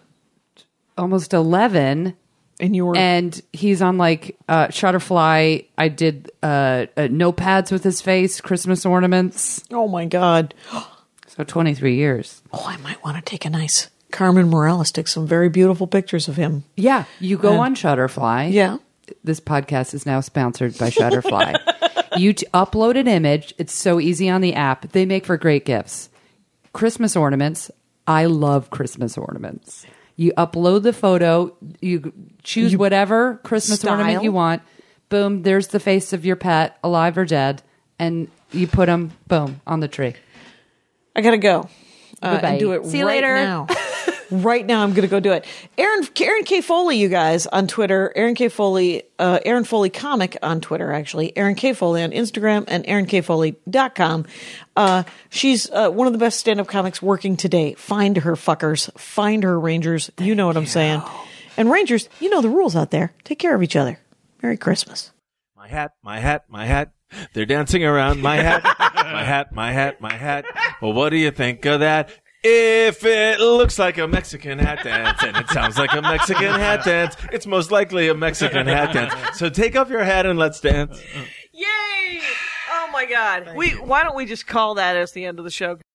almost eleven. And you were And he's on like uh, Shutterfly. I did uh, uh, notepads with his face, Christmas ornaments. oh my god. So twenty-three years. Oh, I might want to take a nice Carmen Morales. Took some very beautiful pictures of him. Yeah, you go Uh, on Shutterfly. Yeah. This podcast is now sponsored by Shutterfly. You t- upload an image. It's so easy on the app. They make for great gifts. Christmas ornaments. I love Christmas ornaments. You upload the photo. You choose You- whatever Christmas Style. ornament you want. Boom, there's the face of your pet, alive or dead. And you put them, boom, on the tree. I gotta go. Uh, Bye-bye. and do it See you right later. now. Right now, I'm going to go do it. Aaron, Aaron K. Foley, you guys, on Twitter. Aaron K. Foley, uh, Aaron Foley Comic on Twitter, actually. Aaron K. Foley on Instagram and aaron k foley dot com. Uh, she's uh, one of the best stand-up comics working today. Find her, fuckers. Find her, Rangers. You know what I'm saying. And Rangers, you know the rules out there. Take care of each other. Merry Christmas. My hat, my hat, my hat. They're dancing around my hat. My hat, my hat, my hat. Well, what do you think of that? If it looks like a Mexican hat dance and it sounds like a Mexican hat dance, it's most likely a Mexican hat dance. So take off your hat and let's dance. Yay! Oh my God. We, why don't we just call that as the end of the show?